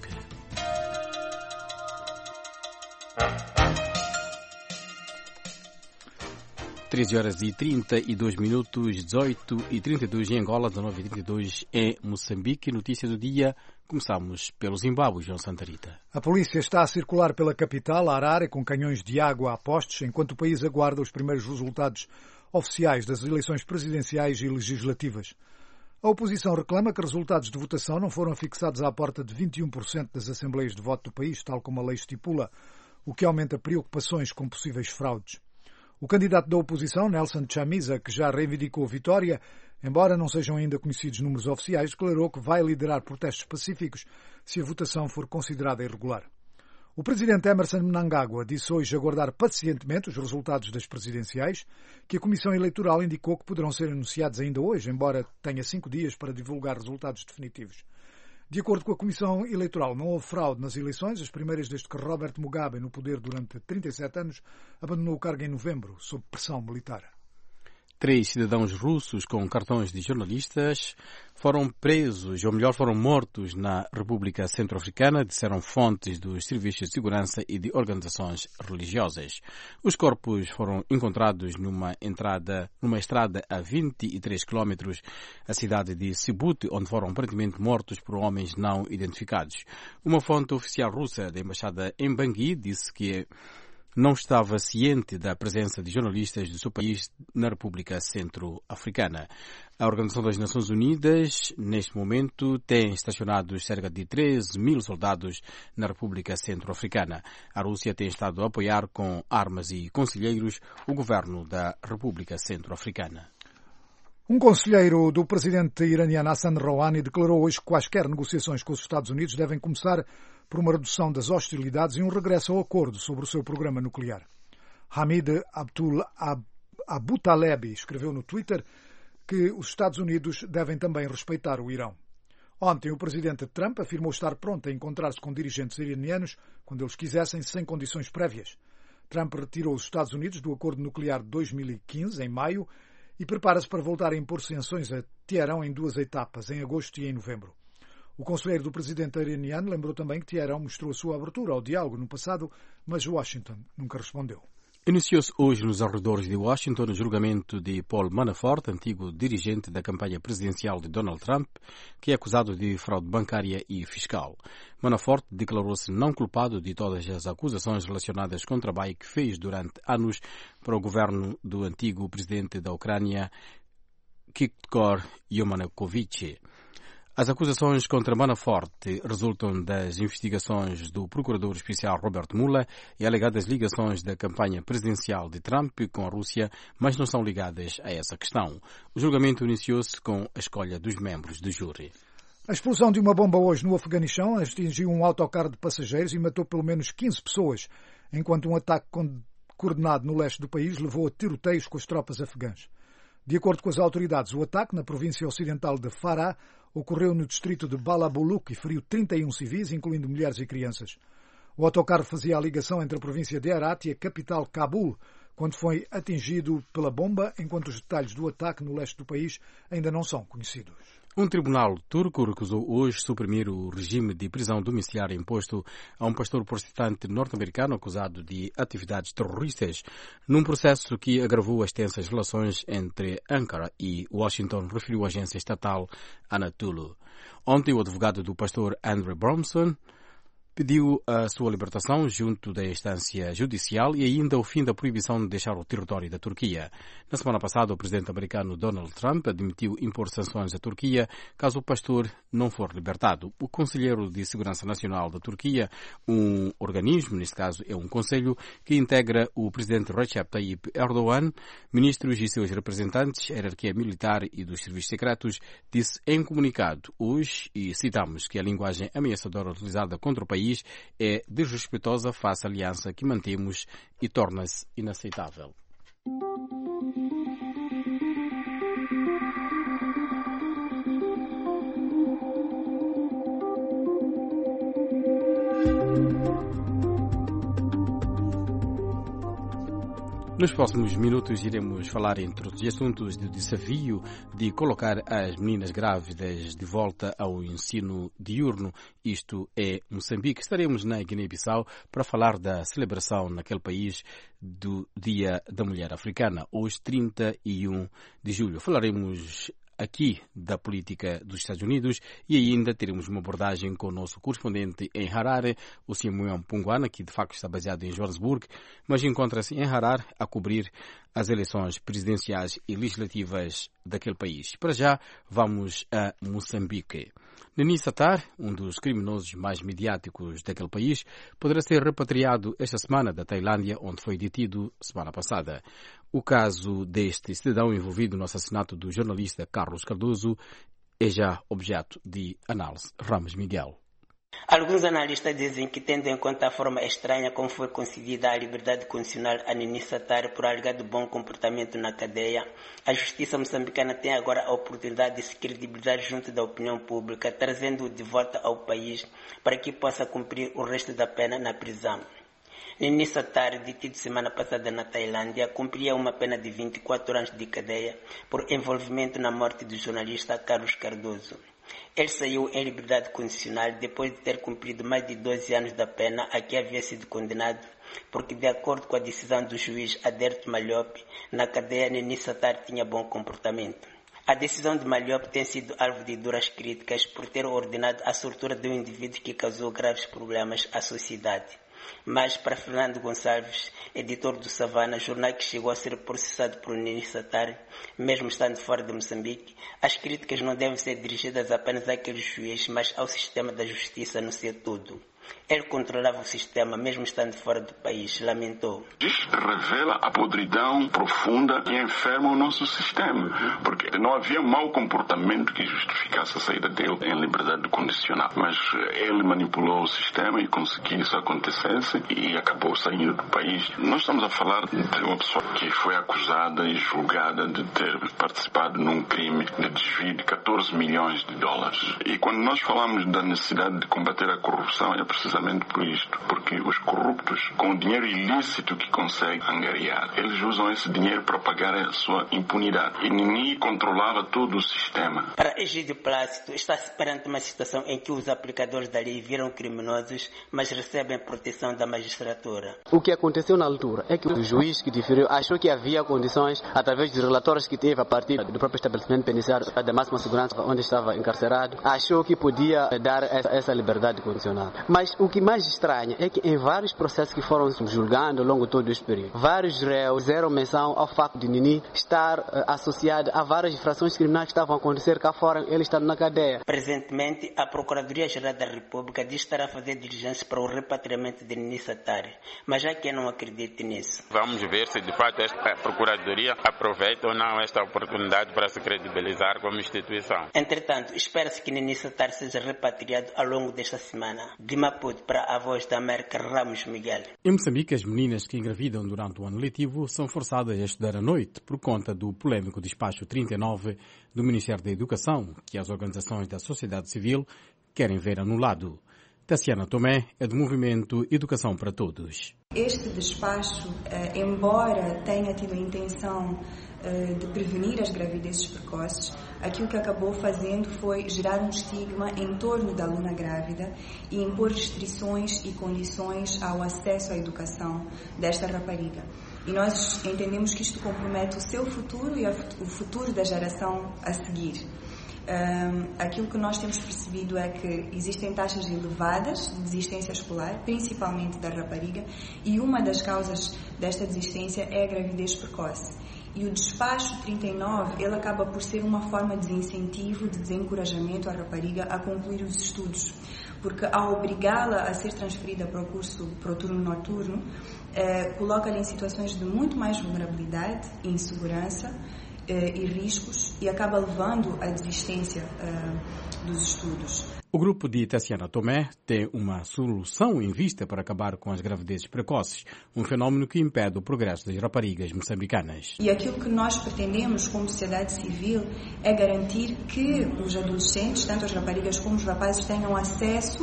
Speaker 1: treze horas e trinta e dois minutos, dezoito e trinta e dois em Angola, dezanove e trinta e dois em Moçambique. Notícia do dia, começamos pelo Zimbábue, João Santa Rita.
Speaker 2: A polícia está a circular pela capital, Harare, com canhões de água a postos, enquanto o país aguarda os primeiros resultados oficiais das eleições presidenciais e legislativas. A oposição reclama que resultados de votação não foram fixados à porta de vinte e um por cento das assembleias de voto do país, tal como a lei estipula, o que aumenta preocupações com possíveis fraudes. O candidato da oposição, Nelson Chamisa, que já reivindicou vitória, embora não sejam ainda conhecidos números oficiais, declarou que vai liderar protestos pacíficos se a votação for considerada irregular. O presidente Emerson Mnangagwa disse hoje aguardar pacientemente os resultados das presidenciais, que a Comissão Eleitoral indicou que poderão ser anunciados ainda hoje, embora tenha cinco dias para divulgar resultados definitivos. De acordo com a Comissão Eleitoral, não houve fraude nas eleições, as primeiras desde que Robert Mugabe, no poder durante trinta e sete anos, abandonou o cargo em novembro, sob pressão militar.
Speaker 1: Três cidadãos russos com cartões de jornalistas foram presos, ou melhor, foram mortos na República Centro-Africana, disseram fontes dos serviços de segurança e de organizações religiosas. Os corpos foram encontrados numa entrada, numa estrada a vinte e três quilómetros da cidade de Sibut, onde foram aparentemente mortos por homens não identificados. Uma fonte oficial russa da embaixada em Bangui disse que não estava ciente da presença de jornalistas do seu país na República Centro-Africana. A Organização das Nações Unidas, neste momento, tem estacionado cerca de treze mil soldados na República Centro-Africana. A Rússia tem estado a apoiar com armas e conselheiros o governo da República Centro-Africana.
Speaker 2: Um conselheiro do presidente iraniano Hassan Rouhani declarou hoje que quaisquer negociações com os Estados Unidos devem começar por uma redução das hostilidades e um regresso ao acordo sobre o seu programa nuclear. Hamid Abdul Abutalebi escreveu no Twitter que os Estados Unidos devem também respeitar o Irão. Ontem, o presidente Trump afirmou estar pronto a encontrar-se com dirigentes iranianos quando eles quisessem, sem condições prévias. Trump retirou os Estados Unidos do acordo nuclear de dois mil e quinze, em maio, e prepara-se para voltar a impor sanções a Teherão em duas etapas, em agosto e em novembro. O conselheiro do presidente iraniano lembrou também que Teherão mostrou a sua abertura ao diálogo no passado, mas Washington nunca respondeu.
Speaker 1: Iniciou-se hoje nos arredores de Washington o julgamento de Paul Manafort, antigo dirigente da campanha presidencial de Donald Trump, que é acusado de fraude bancária e fiscal. Manafort declarou-se não culpado de todas as acusações relacionadas com o trabalho que fez durante anos para o governo do antigo presidente da Ucrânia, Viktor Yanukovych. As acusações contra Manafort resultam das investigações do Procurador Especial Robert Mueller e alegadas ligações da campanha presidencial de Trump com a Rússia, mas não são ligadas a essa questão. O julgamento iniciou-se com a escolha dos membros do júri.
Speaker 2: A explosão de uma bomba hoje no Afeganistão atingiu um autocarro de passageiros e matou pelo menos quinze pessoas, enquanto um ataque coordenado no leste do país levou a tiroteios com as tropas afegãs. De acordo com as autoridades, o ataque na província ocidental de Farah ocorreu no distrito de Balabuluk e feriu trinta e um civis, incluindo mulheres e crianças. O autocarro fazia a ligação entre a província de Herat e a capital Cabul, quando foi atingido pela bomba, enquanto os detalhes do ataque no leste do país ainda não são conhecidos.
Speaker 1: Um tribunal turco recusou hoje suprimir o regime de prisão domiciliar imposto a um pastor protestante norte-americano acusado de atividades terroristas, num processo que agravou as tensas relações entre Ankara e Washington, referiu a agência estatal Anadolu. Ontem, o advogado do pastor Andrew Bromson pediu a sua libertação junto da instância judicial e ainda o fim da proibição de deixar o território da Turquia. Na semana passada, o presidente americano Donald Trump admitiu impor sanções à Turquia caso o pastor não for libertado. O Conselheiro de Segurança Nacional da Turquia, um organismo, neste caso é um conselho, que integra o presidente Recep Tayyip Erdogan, ministros e seus representantes, a hierarquia militar e dos serviços secretos, disse em comunicado hoje, e citamos, que a linguagem ameaçadora utilizada contra o país é desrespeitosa face à aliança que mantemos e torna-se inaceitável. Nos próximos minutos iremos falar, entre outros assuntos, do desafio de colocar as meninas grávidas de volta ao ensino diurno. Isto é Moçambique. Estaremos na Guiné-Bissau para falar da celebração naquele país do Dia da Mulher Africana, hoje trinta e um de julho. Falaremos aqui da política dos Estados Unidos e ainda teremos uma abordagem com o nosso correspondente em Harare, o Simuel Punguana, que de facto está baseado em Joanesburgo, mas encontra-se em Harare a cobrir as eleições presidenciais e legislativas daquele país. Para já, vamos a Moçambique. Neni Satar, um dos criminosos mais mediáticos daquele país, poderá ser repatriado esta semana da Tailândia, onde foi detido semana passada. O caso deste cidadão envolvido no assassinato do jornalista Carlos Cardoso é já objeto de análise. Ramos Miguel.
Speaker 18: Alguns analistas dizem que, tendo em conta a forma estranha como foi concedida a liberdade condicional a Neni Satar por alegado bom comportamento na cadeia, a justiça moçambicana tem agora a oportunidade de se credibilizar junto da opinião pública, trazendo-o de volta ao país para que possa cumprir o resto da pena na prisão. Neni Satar, detido semana passada na Tailândia, cumpria uma pena de vinte e quatro anos de cadeia por envolvimento na morte do jornalista Carlos Cardoso. Ele saiu em liberdade condicional depois de ter cumprido mais de doze anos da pena a que havia sido condenado, porque, de acordo com a decisão do juiz Aderto Malhope, na cadeia Neni Satar tinha bom comportamento. A decisão de Malhope tem sido alvo de duras críticas por ter ordenado a soltura de um indivíduo que causou graves problemas à sociedade. Mas, para Fernando Gonçalves, editor do Savana, jornal que chegou a ser processado por Neni Satar, mesmo estando fora de Moçambique, as críticas não devem ser dirigidas apenas àquele juiz, mas ao sistema da justiça no seu todo. Ele controlava o sistema, mesmo estando fora do país, lamentou.
Speaker 19: Isto revela a podridão profunda que enferma o nosso sistema, porque não havia mau comportamento que justificasse a saída dele em liberdade condicional, mas ele manipulou o sistema e conseguiu que isso acontecesse e acabou saindo do país. Nós estamos a falar de uma pessoa que foi acusada e julgada de ter participado num crime de desvio de catorze milhões de dólares. E quando nós falamos da necessidade de combater a corrupção, é precisamente por isto, porque os corruptos, com o dinheiro ilícito que conseguem angariar, eles usam esse dinheiro para pagar a sua impunidade. E Neni controlava todo o sistema.
Speaker 18: Para Egídio Plácido, está-se perante uma situação em que os aplicadores da lei viram criminosos, mas recebem proteção da magistratura.
Speaker 3: O que aconteceu na altura é que o juiz que diferiu achou que havia condições, através dos relatórios que teve a partir do próprio estabelecimento penitenciário da máxima segurança onde estava encarcerado, achou que podia dar essa, essa liberdade condicional. Mas Mas o que mais estranha é que em vários processos que foram julgando ao longo de todo esse período, vários réus fizeram menção ao facto de Nini estar uh, associado a várias infrações criminais que estavam a acontecer cá fora, ele estando na cadeia.
Speaker 18: Presentemente, a Procuradoria-Geral da República diz estar a fazer diligências para o repatriamento de Nini Satari, mas há quem não acredite nisso.
Speaker 6: Vamos ver se de fato esta Procuradoria aproveita ou não esta oportunidade para se credibilizar como instituição.
Speaker 18: Entretanto, espera-se que Nini Satari seja repatriado ao longo desta semana. De Maputo para a Voz da América, Ramos Miguel.
Speaker 1: Em Moçambique, as meninas que engravidam durante o ano letivo são forçadas a estudar à noite por conta do polêmico despacho trinta e nove do Ministério da Educação, que as organizações da sociedade civil querem ver anulado. Tassiana Tomé é do movimento Educação para Todos.
Speaker 22: Este despacho, embora tenha tido a intenção de prevenir as gravidezes precoces, aquilo que acabou fazendo foi gerar um estigma em torno da aluna grávida e impor restrições e condições ao acesso à educação desta rapariga. E nós entendemos que isto compromete o seu futuro e o futuro da geração a seguir. Um, aquilo que nós temos percebido é que existem taxas elevadas de desistência escolar, principalmente da rapariga, e uma das causas desta desistência é a gravidez precoce. E o despacho trinta e nove, ele acaba por ser uma forma de desincentivo, de desencorajamento à rapariga a concluir os estudos, porque ao obrigá-la a ser transferida para o curso, para o turno noturno, eh, coloca-lhe em situações de muito mais vulnerabilidade, insegurança, e riscos e acaba levando à desistência uh, dos estudos.
Speaker 1: O grupo de Tassiana Tomé tem uma solução em vista para acabar com as gravidezes precoces, um fenómeno que impede o progresso das raparigas moçambicanas.
Speaker 22: E aquilo que nós pretendemos como sociedade civil é garantir que os adolescentes, tanto as raparigas como os rapazes, tenham acesso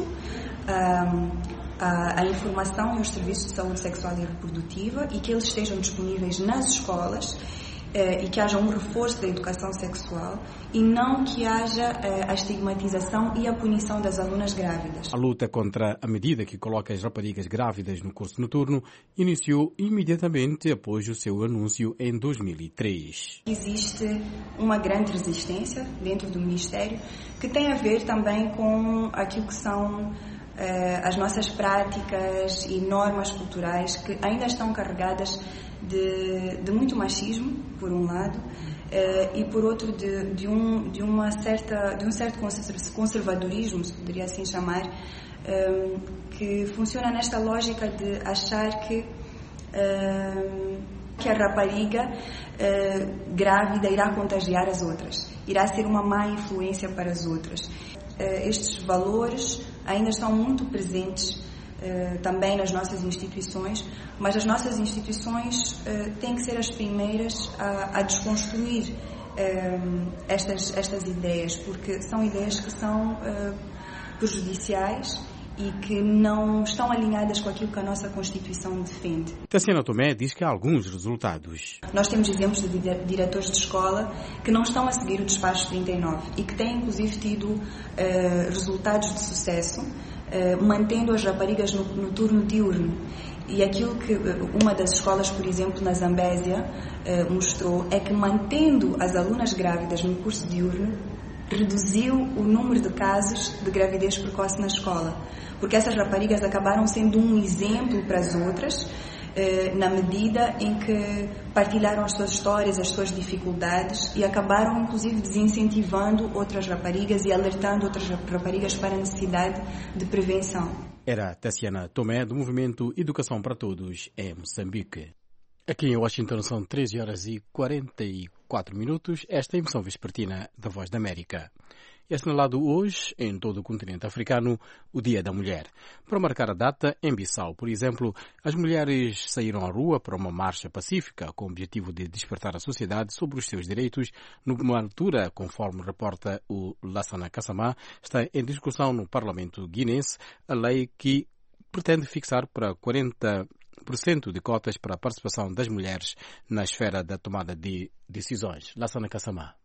Speaker 22: um, à, à informação e aos serviços de saúde sexual e reprodutiva e que eles estejam disponíveis nas escolas e que haja um reforço da educação sexual e não que haja a estigmatização e a punição das alunas grávidas.
Speaker 1: A luta contra a medida que coloca as raparigas grávidas no curso noturno iniciou imediatamente após o seu anúncio em dois mil e três.
Speaker 22: Existe uma grande resistência dentro do Ministério que tem a ver também com aquilo que são as nossas práticas e normas culturais que ainda estão carregadas de, de muito machismo, por um lado, e por outro de, de, um, de, uma certa, de um certo conservadorismo, se poderia assim chamar, que funciona nesta lógica de achar que, que a rapariga grávida irá contagiar as outras, irá ser uma má influência para as outras. Estes valores ainda estão muito presentes uh, também nas nossas instituições, mas as nossas instituições uh, têm que ser as primeiras a, a desconstruir uh, estas, estas ideias, porque são ideias que são uh, prejudiciais e que não estão alinhadas com aquilo que a nossa Constituição defende.
Speaker 1: Tassiana Tomé diz que há alguns resultados.
Speaker 22: Nós temos exemplos de diretores de escola que não estão a seguir o despacho trinta e nove e que têm inclusive tido uh, resultados de sucesso, uh, mantendo as raparigas no, no turno diurno. E aquilo que uma das escolas, por exemplo, na Zambésia, uh, mostrou é que mantendo as alunas grávidas no curso diurno, reduziu o número de casos de gravidez precoce na escola, porque essas raparigas acabaram sendo um exemplo para as outras, eh, na medida em que partilharam as suas histórias, as suas dificuldades e acabaram inclusive desincentivando outras raparigas e alertando outras raparigas para a necessidade de prevenção.
Speaker 1: Era Tassiana Tomé, do movimento Educação para Todos, em Moçambique. Aqui em Washington são treze horas e quarenta e quatro minutos. Esta é a emissão vespertina da Voz da América. É assinalado hoje, em todo o continente africano, o Dia da Mulher. Para marcar a data, em Bissau, por exemplo, as mulheres saíram à rua para uma marcha pacífica com o objetivo de despertar a sociedade sobre os seus direitos. Numa altura, conforme reporta o Lassana Kassamá, está em discussão no Parlamento guinense a lei que pretende fixar para quarenta por cento de cotas para a participação das mulheres na esfera da tomada de decisões. Lassana Kassamá.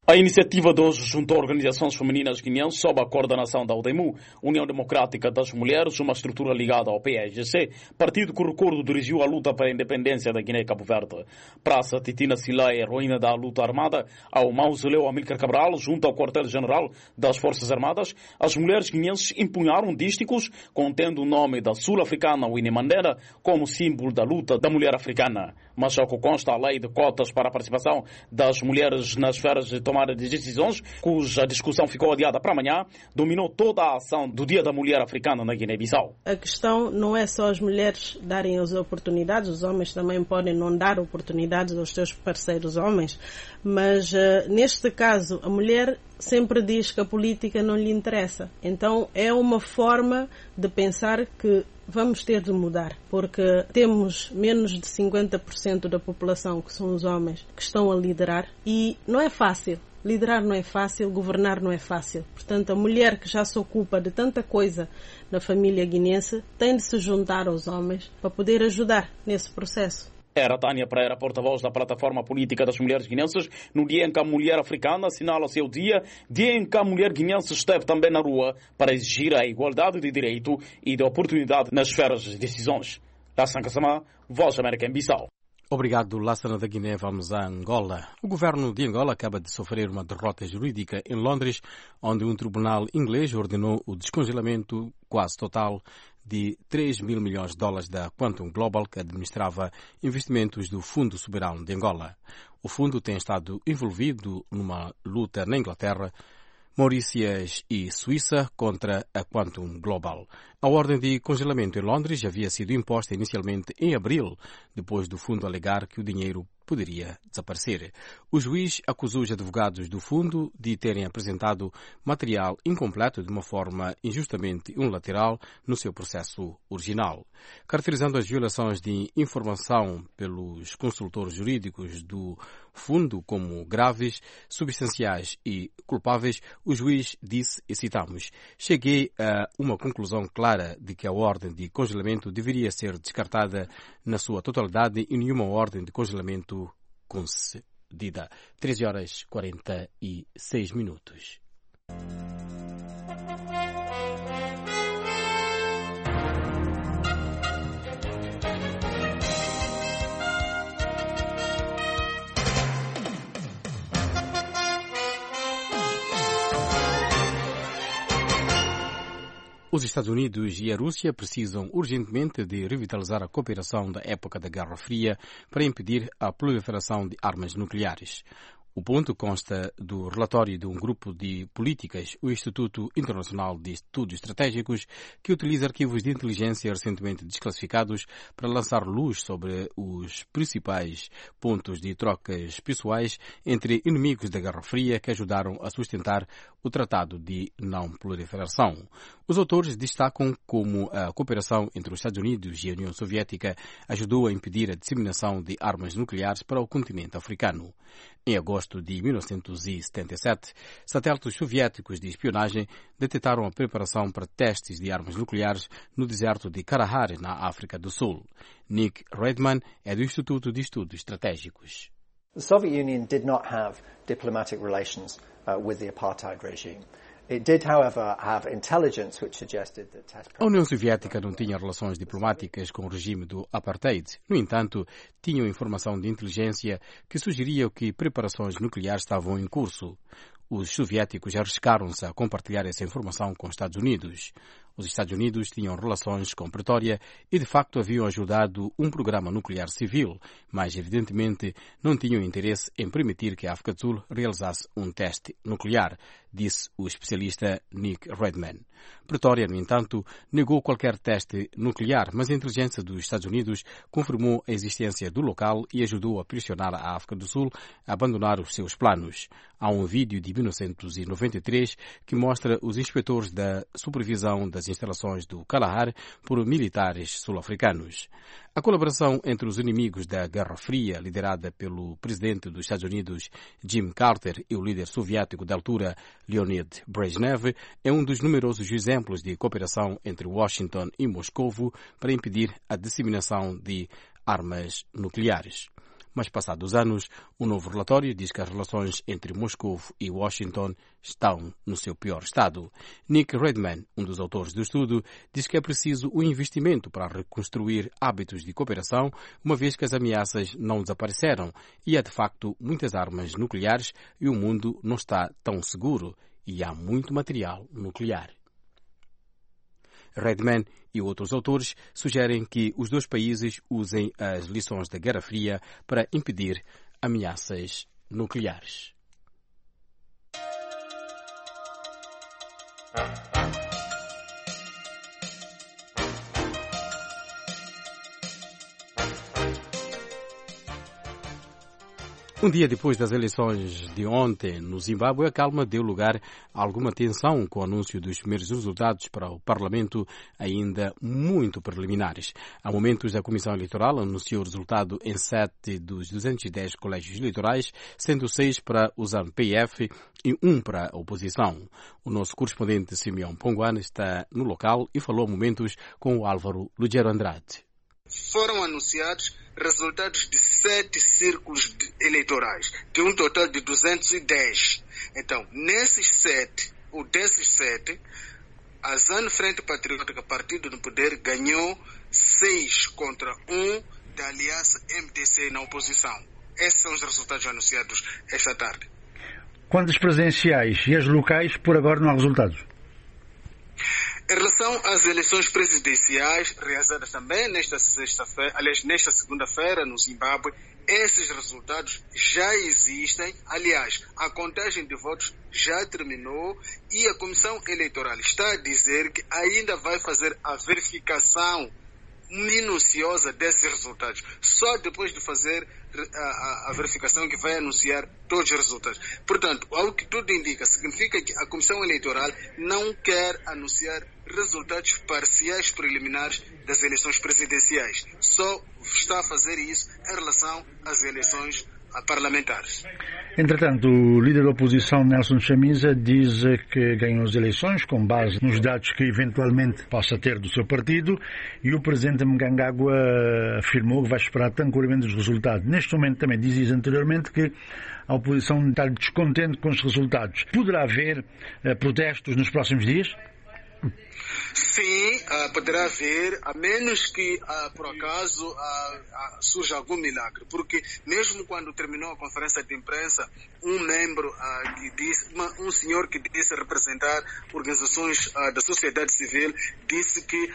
Speaker 7: A iniciativa de hoje juntou organizações femininas guineenses sob a coordenação da U D M U, União Democrática das Mulheres, uma estrutura ligada ao P A I G C, partido que o recordo dirigiu a luta para a independência da Guiné e Cabo Verde. Praça Titina Silé, heroína da luta armada, ao mausoleu Amílcar Cabral, junto ao quartel-general das Forças Armadas, as mulheres guineenses empunharam dísticos contendo o nome da sul-africana Winnie Mandela como símbolo da luta da mulher africana. Mas ao que consta a lei de cotas para a participação das mulheres nas esferas de tomada de decisões, cuja discussão ficou adiada para amanhã, dominou toda a ação do Dia da Mulher Africana na Guiné-Bissau.
Speaker 8: A questão não é só as mulheres darem as oportunidades, os homens também podem não dar oportunidades aos seus parceiros homens, mas uh, neste caso a mulher sempre diz que a política não lhe interessa. Então é uma forma de pensar que vamos ter de mudar, porque temos menos de cinquenta por cento da população que são os homens que estão a liderar e não é fácil. Liderar não é fácil, governar não é fácil. Portanto, a mulher que já se ocupa de tanta coisa na família guinense tem de se juntar aos homens para poder ajudar nesse processo.
Speaker 7: Era Tânia Pereira, porta-voz da Plataforma Política das Mulheres Guinenses, no dia em que a mulher africana assinala seu dia, dia em que a mulher guinense esteve também na rua para exigir a igualdade de direito e de oportunidade nas esferas de decisões. Lassana Kassamá, Voz América em Bissau.
Speaker 1: Obrigado, Lassana da Guiné. Vamos a Angola. O governo de Angola acaba de sofrer uma derrota jurídica em Londres, onde um tribunal inglês ordenou o descongelamento quase total de três mil milhões de dólares da Quantum Global, que administrava investimentos do Fundo Soberano de Angola. O fundo tem estado envolvido numa luta na Inglaterra, Maurícias e Suíça contra a Quantum Global. A ordem de congelamento em Londres havia sido imposta inicialmente em abril, depois do fundo alegar que o dinheiro poderia desaparecer. O juiz acusou os advogados do fundo de terem apresentado material incompleto de uma forma injustamente unilateral no seu processo original. Caracterizando as violações de informação pelos consultores jurídicos do fundo como graves, substanciais e culpáveis, o juiz disse, e citamos, cheguei a uma conclusão clara de que a ordem de congelamento deveria ser descartada na sua totalidade e nenhuma ordem de congelamento concedida. treze horas e quarenta e seis minutos. Os Estados Unidos e a Rússia precisam urgentemente de revitalizar a cooperação da época da Guerra Fria para impedir a proliferação de armas nucleares. O ponto consta do relatório de um grupo de políticas, o Instituto Internacional de Estudos Estratégicos, que utiliza arquivos de inteligência recentemente desclassificados para lançar luz sobre os principais pontos de trocas pessoais entre inimigos da Guerra Fria que ajudaram a sustentar o Tratado de Não Proliferação. Os autores destacam como a cooperação entre os Estados Unidos e a União Soviética ajudou a impedir a disseminação de armas nucleares para o continente africano. Em agosto de mil novecentos e setenta e sete, satélites soviéticos de espionagem detectaram a preparação para testes de armas nucleares no deserto de Kalahari, na África do Sul. Nick Redman é do Instituto de Estudos Estratégicos.
Speaker 23: The Soviet Union did not have diplomatic relations uh, with the apartheid regime. It did, however, have intelligence which suggested that test...
Speaker 1: A União Soviética não tinha relações diplomáticas com o regime do apartheid. No entanto, tinham informação de inteligência que sugeria que preparações nucleares estavam em curso. Os soviéticos arriscaram-se a compartilhar essa informação com os Estados Unidos. Os Estados Unidos tinham relações com Pretória e, de facto, haviam ajudado um programa nuclear civil, mas, evidentemente, não tinham interesse em permitir que a África do Sul realizasse um teste nuclear, disse o especialista Nick Redman. Pretória, no entanto, negou qualquer teste nuclear, mas a inteligência dos Estados Unidos confirmou a existência do local e ajudou a pressionar a África do Sul a abandonar os seus planos. Há um vídeo de mil novecentos e noventa e três que mostra os inspetores da supervisão das instalações do Kalahari por militares sul-africanos. A colaboração entre os inimigos da Guerra Fria, liderada pelo presidente dos Estados Unidos, Jimmy Carter, e o líder soviético da altura, Leonid Brezhnev, é um dos numerosos exemplos de cooperação entre Washington e Moscovo para impedir a disseminação de armas nucleares. mas passados anos, um novo relatório diz que as relações entre Moscou e Washington estão no seu pior estado. Nick Redman, um dos autores do estudo, diz que é preciso um investimento para reconstruir hábitos de cooperação, uma vez que as ameaças não desapareceram e há de facto muitas armas nucleares e o mundo não está tão seguro e há muito material nuclear. Redman e outros autores sugerem que os dois países usem as lições da Guerra Fria para impedir ameaças nucleares. Um dia depois das eleições de ontem no Zimbábue, a calma deu lugar a alguma tensão com o anúncio dos primeiros resultados para o Parlamento, ainda muito preliminares. Há momentos, a Comissão Eleitoral anunciou o resultado em sete dos duzentos e dez colégios eleitorais, sendo seis para o ZANU P F e um para a oposição. O nosso correspondente Simeão Ponguana está no local e falou momentos com o Álvaro Lugero Andrade.
Speaker 4: Foram anunciados resultados de sete círculos eleitorais, de um total de duzentos e dez. Então, nesses sete, ou desses sete, a ZANU Frente Patriótica, Partido no Poder, ganhou seis contra um da Aliança M D C na oposição. Esses são os resultados anunciados esta tarde.
Speaker 5: Quanto às presenciais e as locais, por agora não há resultados?
Speaker 4: Em relação às eleições presidenciais realizadas também nesta sexta-feira, aliás, nesta segunda-feira no Zimbábue, esses resultados já existem. Aliás, a contagem de votos já terminou e a Comissão Eleitoral está a dizer que ainda vai fazer a verificação minuciosa desses resultados. Só depois de fazer a, a, a verificação que vai anunciar todos os resultados. Portanto, ao que tudo indica, significa que a Comissão Eleitoral não quer anunciar resultados parciais preliminares das eleições presidenciais. Só está a fazer isso em relação às eleições parlamentares.
Speaker 5: Entretanto, o líder da oposição, Nelson Chamisa, diz que ganhou as eleições com base nos dados que eventualmente possa ter do seu partido e o presidente Mnangagwa afirmou que vai esperar tranquilamente os resultados. Neste momento também dizia anteriormente que a oposição está descontente com os resultados. Poderá haver uh, protestos nos próximos dias?
Speaker 4: Sim, uh, poderá haver, a menos que, uh, por acaso, uh, uh, surja algum milagre. Porque mesmo quando terminou a conferência de imprensa, um membro, uh, que disse, uma, um senhor que disse representar organizações uh, da sociedade civil, disse que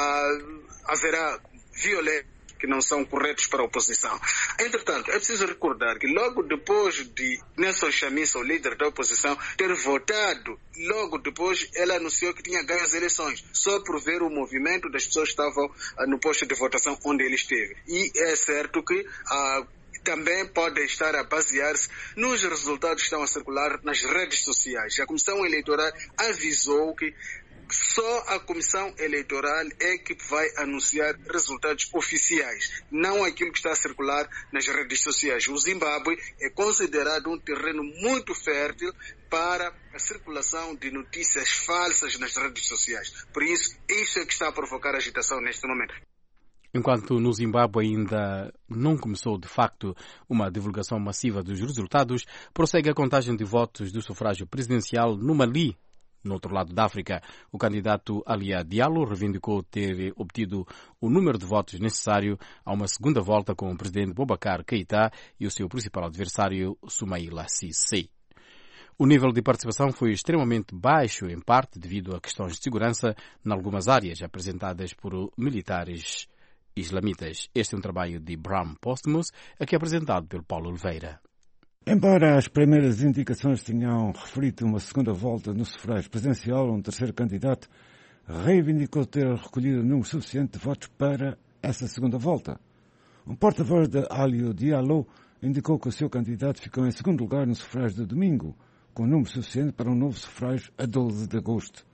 Speaker 4: uh, haverá violência que não são corretos para a oposição. Entretanto, é preciso recordar que logo depois de Nelson Chamisa, o líder da oposição, ter votado, logo depois ele anunciou que tinha ganho as eleições, só por ver o movimento das pessoas que estavam uh, no posto de votação onde ele esteve. E é certo que uh, também pode estar a basear-se nos resultados que estão a circular nas redes sociais. A Comissão Eleitoral avisou que só a Comissão Eleitoral é que vai anunciar resultados oficiais, não aquilo que está a circular nas redes sociais. O Zimbábue é considerado um terreno muito fértil para a circulação de notícias falsas nas redes sociais. Por isso, isso é que está a provocar agitação neste momento.
Speaker 1: Enquanto no Zimbábue ainda não começou, de facto, uma divulgação massiva dos resultados, prossegue a contagem de votos do sufrágio presidencial no Mali. No outro lado da África, o candidato Alia Diallo reivindicou ter obtido o número de votos necessário a uma segunda volta com o presidente Boubacar Keïta e o seu principal adversário, Soumaïla Cissé. O nível de participação foi extremamente baixo, em parte devido a questões de segurança em algumas áreas apresentadas por militares islamitas. Este é um trabalho de Bram Postumus, aqui apresentado pelo Paulo Oliveira.
Speaker 10: Embora as primeiras indicações tenham referido uma segunda volta no sufrágio presidencial, um terceiro candidato reivindicou ter recolhido um número suficiente de votos para essa segunda volta. Um porta-voz de Alia Diallo indicou que o seu candidato ficou em segundo lugar no sufrágio de domingo, com um número suficiente para um novo sufrágio a doze de agosto.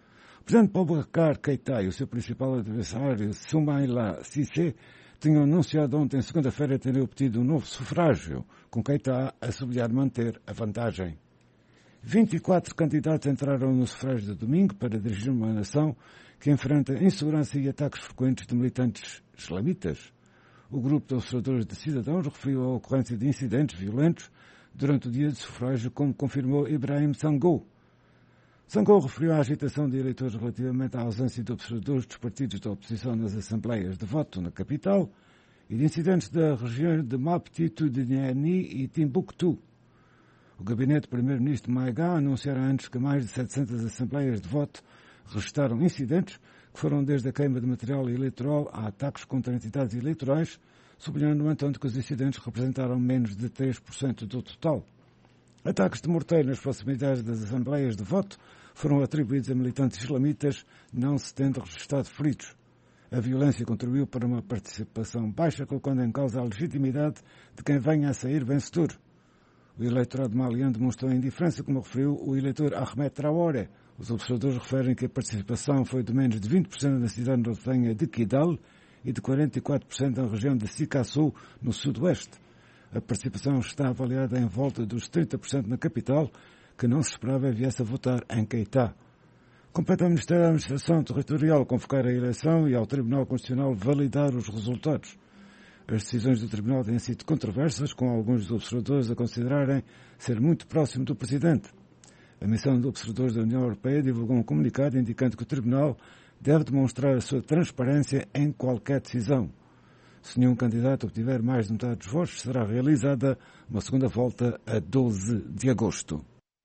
Speaker 10: O presidente Boubacar Keïta e o seu principal adversário, Soumaïla Cissé, tinham anunciado ontem, segunda-feira, terem obtido um novo sufrágio, com Keïta a sublinhar manter a vantagem. vinte e quatro candidatos entraram no sufrágio de domingo para dirigir uma nação que enfrenta insegurança e ataques frequentes de militantes islamitas. O grupo de observadores de cidadãos referiu a ocorrência de incidentes violentos durante o dia de sufrágio, como confirmou Ibrahim Sango. Sango referiu a agitação de eleitores relativamente à ausência de observadores dos partidos da oposição nas assembleias de voto na capital e de incidentes da região de Mopti, Tudjani e Timbuktu. O gabinete do primeiro-ministro Maïga anunciara antes que mais de setecentas assembleias de voto registraram incidentes que foram desde a queima de material eleitoral a ataques contra entidades eleitorais, sublinhando, no entanto, que os incidentes representaram menos de três por cento do total. Ataques de morteiro nas proximidades das assembleias de voto foram atribuídos a militantes islamitas, não se tendo registrado feridos. A violência contribuiu para uma participação baixa, colocando em causa a legitimidade de quem venha a sair vencedor. O eleitorado maliano demonstrou indiferença, como referiu o eleitor Ahmed Traoré. Os observadores referem que a participação foi de menos de vinte por cento na cidade nortenha de Kidal e de quarenta e quatro por cento na região de Sikasso, no sudoeste. A participação está avaliada em volta dos trinta por cento na capital, que não se esperava viesse a votar em Keita. Compete ao Ministério da Administração Territorial convocar a eleição e ao Tribunal Constitucional validar os resultados. As decisões do Tribunal têm sido controversas, com alguns dos observadores a considerarem ser muito próximo do Presidente. A missão de observadores da União Europeia divulgou um comunicado indicando que o Tribunal deve demonstrar a sua transparência em qualquer decisão. Se nenhum candidato obtiver mais de metade dos votos, será realizada uma segunda volta a doze de agosto.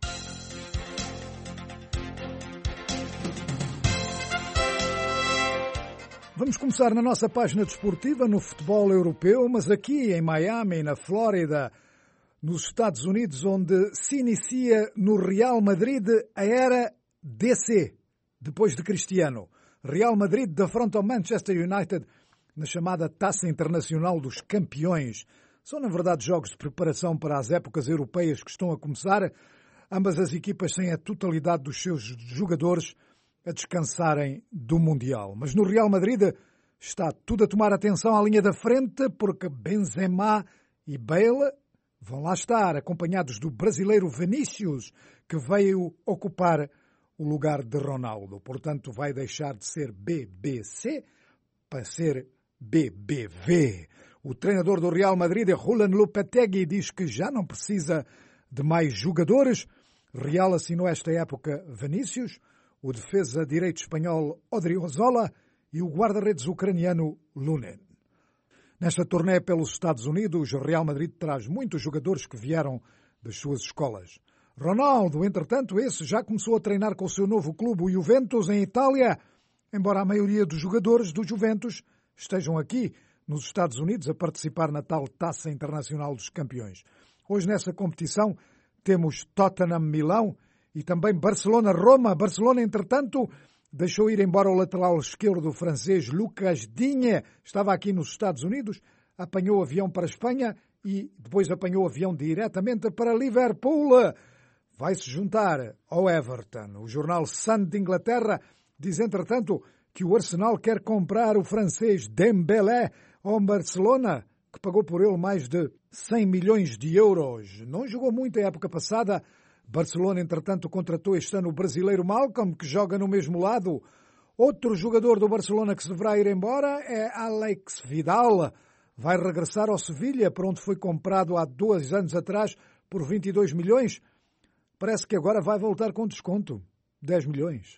Speaker 2: Vamos começar na nossa página desportiva no futebol europeu, mas aqui em Miami, na Flórida, nos Estados Unidos, onde se inicia no Real Madrid a era D C, depois de Cristiano. Real Madrid defronta o Manchester United na chamada Taça Internacional dos Campeões. São, na verdade, jogos de preparação para as épocas europeias que estão a começar, ambas as equipas sem a totalidade dos seus jogadores a descansarem do Mundial. Mas no Real Madrid está tudo a tomar atenção à linha da frente, porque Benzema e Bale vão lá estar, acompanhados do brasileiro Vinícius, que veio ocupar o lugar de Ronaldo. Portanto, vai deixar de ser B B C para ser B B V. O treinador do Real Madrid, Julen Lopetegui, diz que já não precisa de mais jogadores. Real assinou esta época Vinícius, o defesa direito espanhol Odriozola e o guarda-redes ucraniano Lunin. Nesta turnê pelos Estados Unidos, o Real Madrid traz muitos jogadores que vieram das suas escolas. Ronaldo, entretanto, esse já começou a treinar com o seu novo clube, o Juventus, em Itália, embora a maioria dos jogadores do Juventus estejam aqui nos Estados Unidos a participar na tal Taça Internacional dos Campeões. Hoje, nessa competição, temos Tottenham-Milão e também Barcelona-Roma. Barcelona, entretanto, deixou ir embora o lateral esquerdo francês Lucas Digne. Estava aqui nos Estados Unidos, apanhou avião para a Espanha e depois apanhou avião diretamente para Liverpool. Vai se juntar ao Everton. O jornal Sun de Inglaterra diz, entretanto, que o Arsenal quer comprar o francês Dembélé ao Barcelona, que pagou por ele mais de cem milhões de euros. Não jogou muito a época passada. Barcelona, entretanto, contratou este ano o brasileiro Malcolm, que joga no mesmo lado. Outro jogador do Barcelona que se deverá ir embora é Alex Vidal. Vai regressar ao Sevilha, para onde foi comprado há dois anos atrás por vinte e dois milhões. Parece que agora vai voltar com desconto. dez milhões.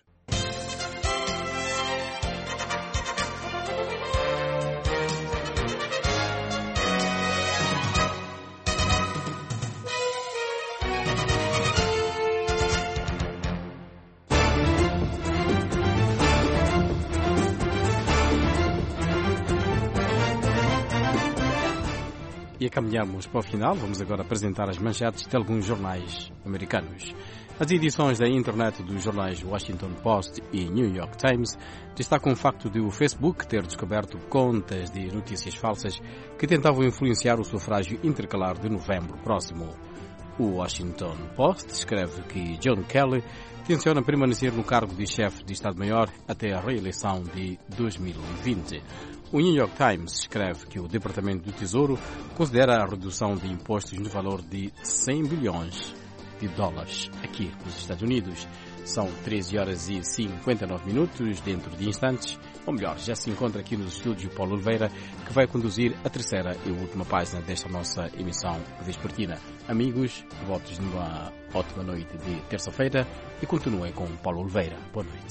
Speaker 1: E a caminharmos para o final, vamos agora apresentar as manchetes de alguns jornais americanos. As edições da internet dos jornais Washington Post e New York Times destacam o facto de o Facebook ter descoberto contas de notícias falsas que tentavam influenciar o sufrágio intercalar de novembro próximo. O Washington Post escreve que John Kelly tenciona permanecer no cargo de chefe de Estado-Maior até a reeleição de dois mil e vinte. O New York Times escreve que o Departamento do Tesouro considera a redução de impostos no valor de cem bilhões de dólares aqui nos Estados Unidos. São treze horas e cinquenta e nove minutos. Dentro de instantes, ou melhor, já se encontra aqui nos estúdios Paulo Oliveira, que vai conduzir a terceira e última página desta nossa emissão vespertina. Amigos, votos de uma ótima noite de terça-feira e continuem com Paulo Oliveira. Boa noite.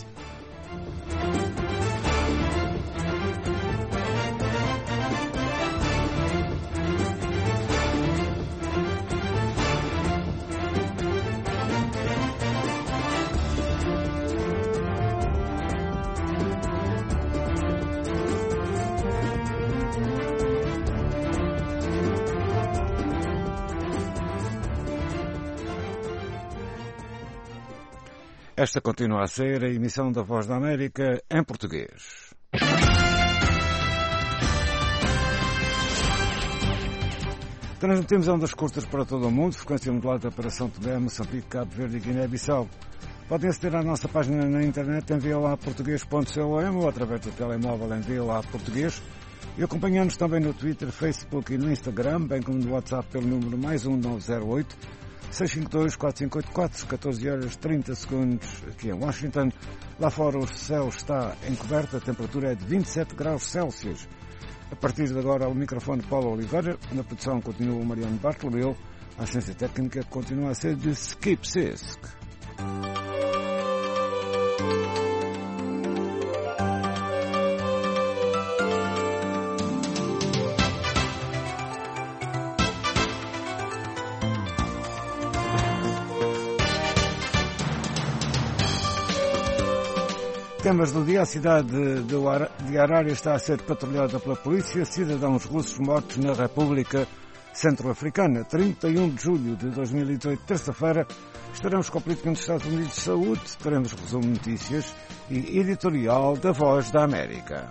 Speaker 10: Esta continua a ser a emissão da Voz da América em português. Transmitimos ondas curtas para todo o mundo, frequência modulada para São Tomé, Moçambique, Cabo Verde e Guiné-Bissau. Podem aceder à nossa página na internet em v o a português ponto com ou através do telemóvel em v o a português e acompanhando-nos também no Twitter, Facebook e no Instagram, bem como no WhatsApp pelo número mais um nove zero oito, seis cinco dois, quatro cinco oito quatro, catorze horas e trinta segundos aqui em Washington. Lá fora o céu está encoberto, a temperatura é de vinte e sete graus Celsius. A partir de agora, o microfone de Paulo Oliveira, na produção continua o Mariano Bartolomeu, a assistência técnica continua a ser de Skip Sisk. Temas do dia: a cidade de Harare está a ser patrulhada pela polícia, cidadãos russos mortos na República Centro-Africana. trinta e um de julho de dois mil e dezoito, terça-feira, estaremos com a política nos Estados Unidos de saúde, teremos resumo de notícias e editorial da Voz da América.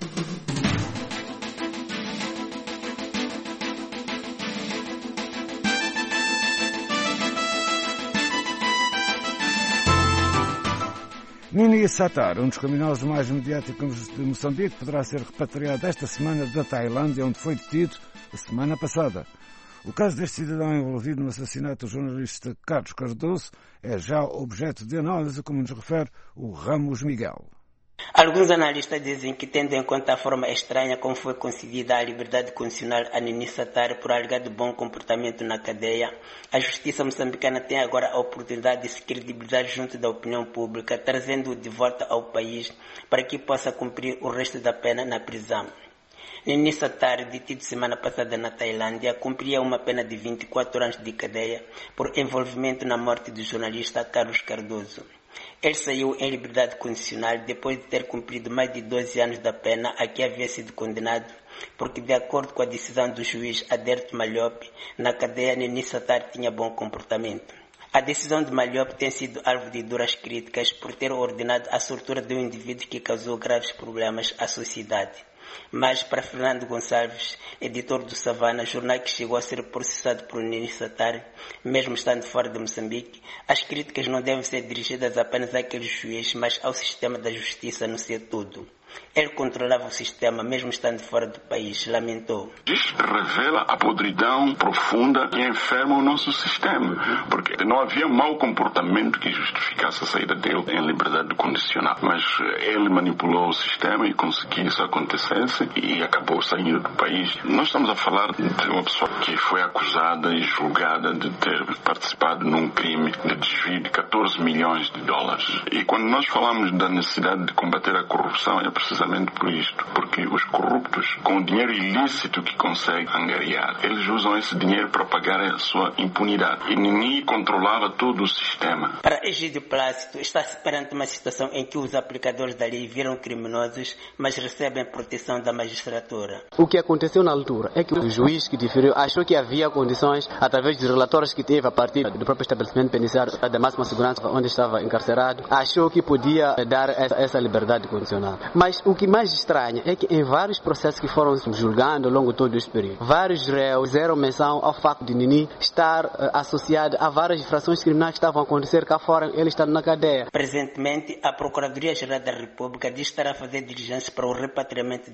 Speaker 10: Nini Satar, um dos criminosos mais mediáticos de Moçambique, poderá ser repatriado esta semana da Tailândia, onde foi detido a semana passada. O caso deste cidadão envolvido no assassinato do jornalista Carlos Cardoso é já objeto de análise, como nos refere o Ramos Miguel.
Speaker 18: Alguns analistas dizem que, tendo em conta a forma estranha como foi concedida a liberdade condicional a Nini Satar por alegado bom comportamento na cadeia, a justiça moçambicana tem agora a oportunidade de se credibilizar junto da opinião pública, trazendo-o de volta ao país para que possa cumprir o resto da pena na prisão. Nini Satar, detido semana passada na Tailândia, cumpria uma pena de vinte e quatro anos de cadeia por envolvimento na morte do jornalista Carlos Cardoso. Ele saiu em liberdade condicional depois de ter cumprido mais de doze anos da pena a que havia sido condenado, porque, de acordo com a decisão do juiz Aderto Malhope, na cadeia Nini Satar tinha bom comportamento. A decisão de Malhope tem sido alvo de duras críticas por ter ordenado a soltura de um indivíduo que causou graves problemas à sociedade. Mas, para Fernando Gonçalves, editor do Savana, jornal que chegou a ser processado por Nini Satar, mesmo estando fora de Moçambique, as críticas não devem ser dirigidas apenas àquele juiz, mas ao sistema da justiça no seu todo. Ele controlava o sistema, mesmo estando fora do país, lamentou.
Speaker 19: Isto revela a podridão profunda que enferma o nosso sistema, porque não havia mau comportamento que justificasse a saída dele em liberdade condicional, mas ele manipulou o sistema e conseguiu que isso acontecesse e acabou saindo do país. Nós estamos a falar de uma pessoa que foi acusada e julgada de ter participado num crime de desvio de catorze milhões de dólares. E quando nós falamos da necessidade de combater a corrupção, é precisamente por isto, porque os corruptos, com o dinheiro ilícito que conseguem angariar, eles usam esse dinheiro para pagar a sua impunidade. E Nini controlava todo o sistema.
Speaker 18: Para Egídio Plácido, está-se perante uma situação em que os aplicadores da lei viram criminosos, mas recebem proteção da magistratura.
Speaker 3: O que aconteceu na altura é que o juiz que diferiu achou que havia condições, através de relatórios que teve a partir do próprio estabelecimento penitenciário da máxima segurança onde estava encarcerado, achou que podia dar essa liberdade condicional. Mas o que mais estranha é que em vários processos que foram julgando ao longo de todo esse período, vários réus fizeram menção ao facto de Nini estar uh, associado a várias infrações criminais que estavam a acontecer cá fora, ele estando na cadeia.
Speaker 18: Presentemente, a Procuradoria-Geral da República diz estar a fazer diligências para o repatriamento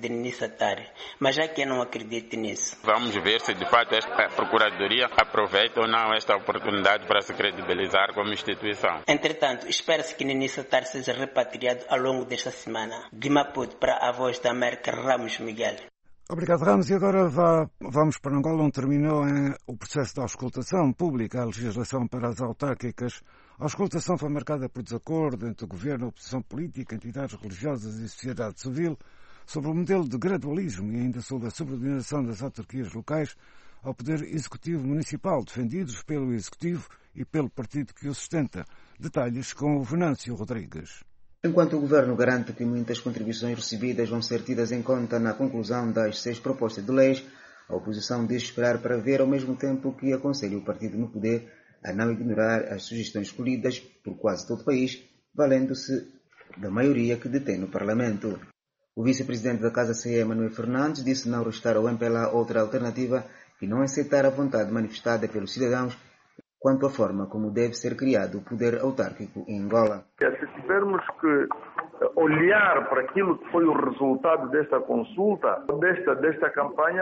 Speaker 18: de Nini Satari, mas há quem não acredite nisso.
Speaker 6: Vamos ver se de fato esta Procuradoria aproveita ou não esta oportunidade para se credibilizar como instituição.
Speaker 18: Entretanto, espera-se que Nini Satari seja repatriado ao longo desta semana. De Maputo para a Voz da América, Ramos Miguel.
Speaker 10: Obrigado, Ramos. E agora vá, vamos para Angola, onde terminou hein, o processo de auscultação pública à legislação para as autárquicas. A auscultação foi marcada por desacordo entre o governo, a oposição política, entidades religiosas e sociedade civil sobre o modelo de gradualismo e ainda sobre a subordinação das autarquias locais ao poder executivo municipal, defendidos pelo executivo e pelo partido que o sustenta. Detalhes com o Venâncio Rodrigues.
Speaker 9: Enquanto o Governo garante que muitas contribuições recebidas vão ser tidas em conta na conclusão das seis propostas de leis, a oposição diz esperar para ver, ao mesmo tempo que aconselha o partido no poder a não ignorar as sugestões escolhidas por quase todo o país, valendo-se da maioria que detém no Parlamento. O vice-presidente da Casa C E, Manuel Fernandes, disse não restar ao M P L A outra alternativa que não aceitar a vontade manifestada pelos cidadãos quanto à forma como deve ser criado o poder autárquico em Angola.
Speaker 14: Se tivermos que olhar para aquilo que foi o resultado desta consulta, desta, desta campanha,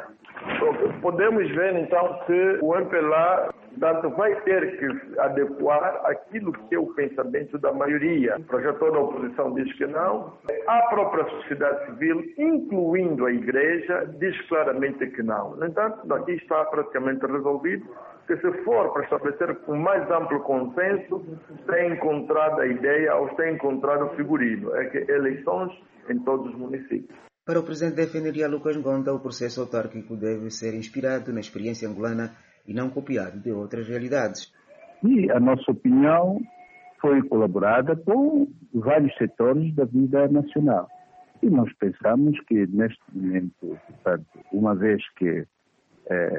Speaker 14: podemos ver então que o M P L A tanto vai ter que adequar aquilo que é o pensamento da maioria. Já toda a oposição diz que não. A própria sociedade civil, incluindo a Igreja, diz claramente que não. No entanto, aqui está praticamente resolvido que se for para estabelecer um mais amplo consenso, tem encontrado a ideia ou tem encontrado o figurino, é que eleições em todos os municípios.
Speaker 9: Para o presidente da F N R A, Lucas Ngonda, o processo autárquico deve ser inspirado na experiência angolana e não copiado de outras realidades.
Speaker 15: E a nossa opinião foi colaborada com vários setores da vida nacional. E nós pensamos que neste momento, portanto, uma vez que eh,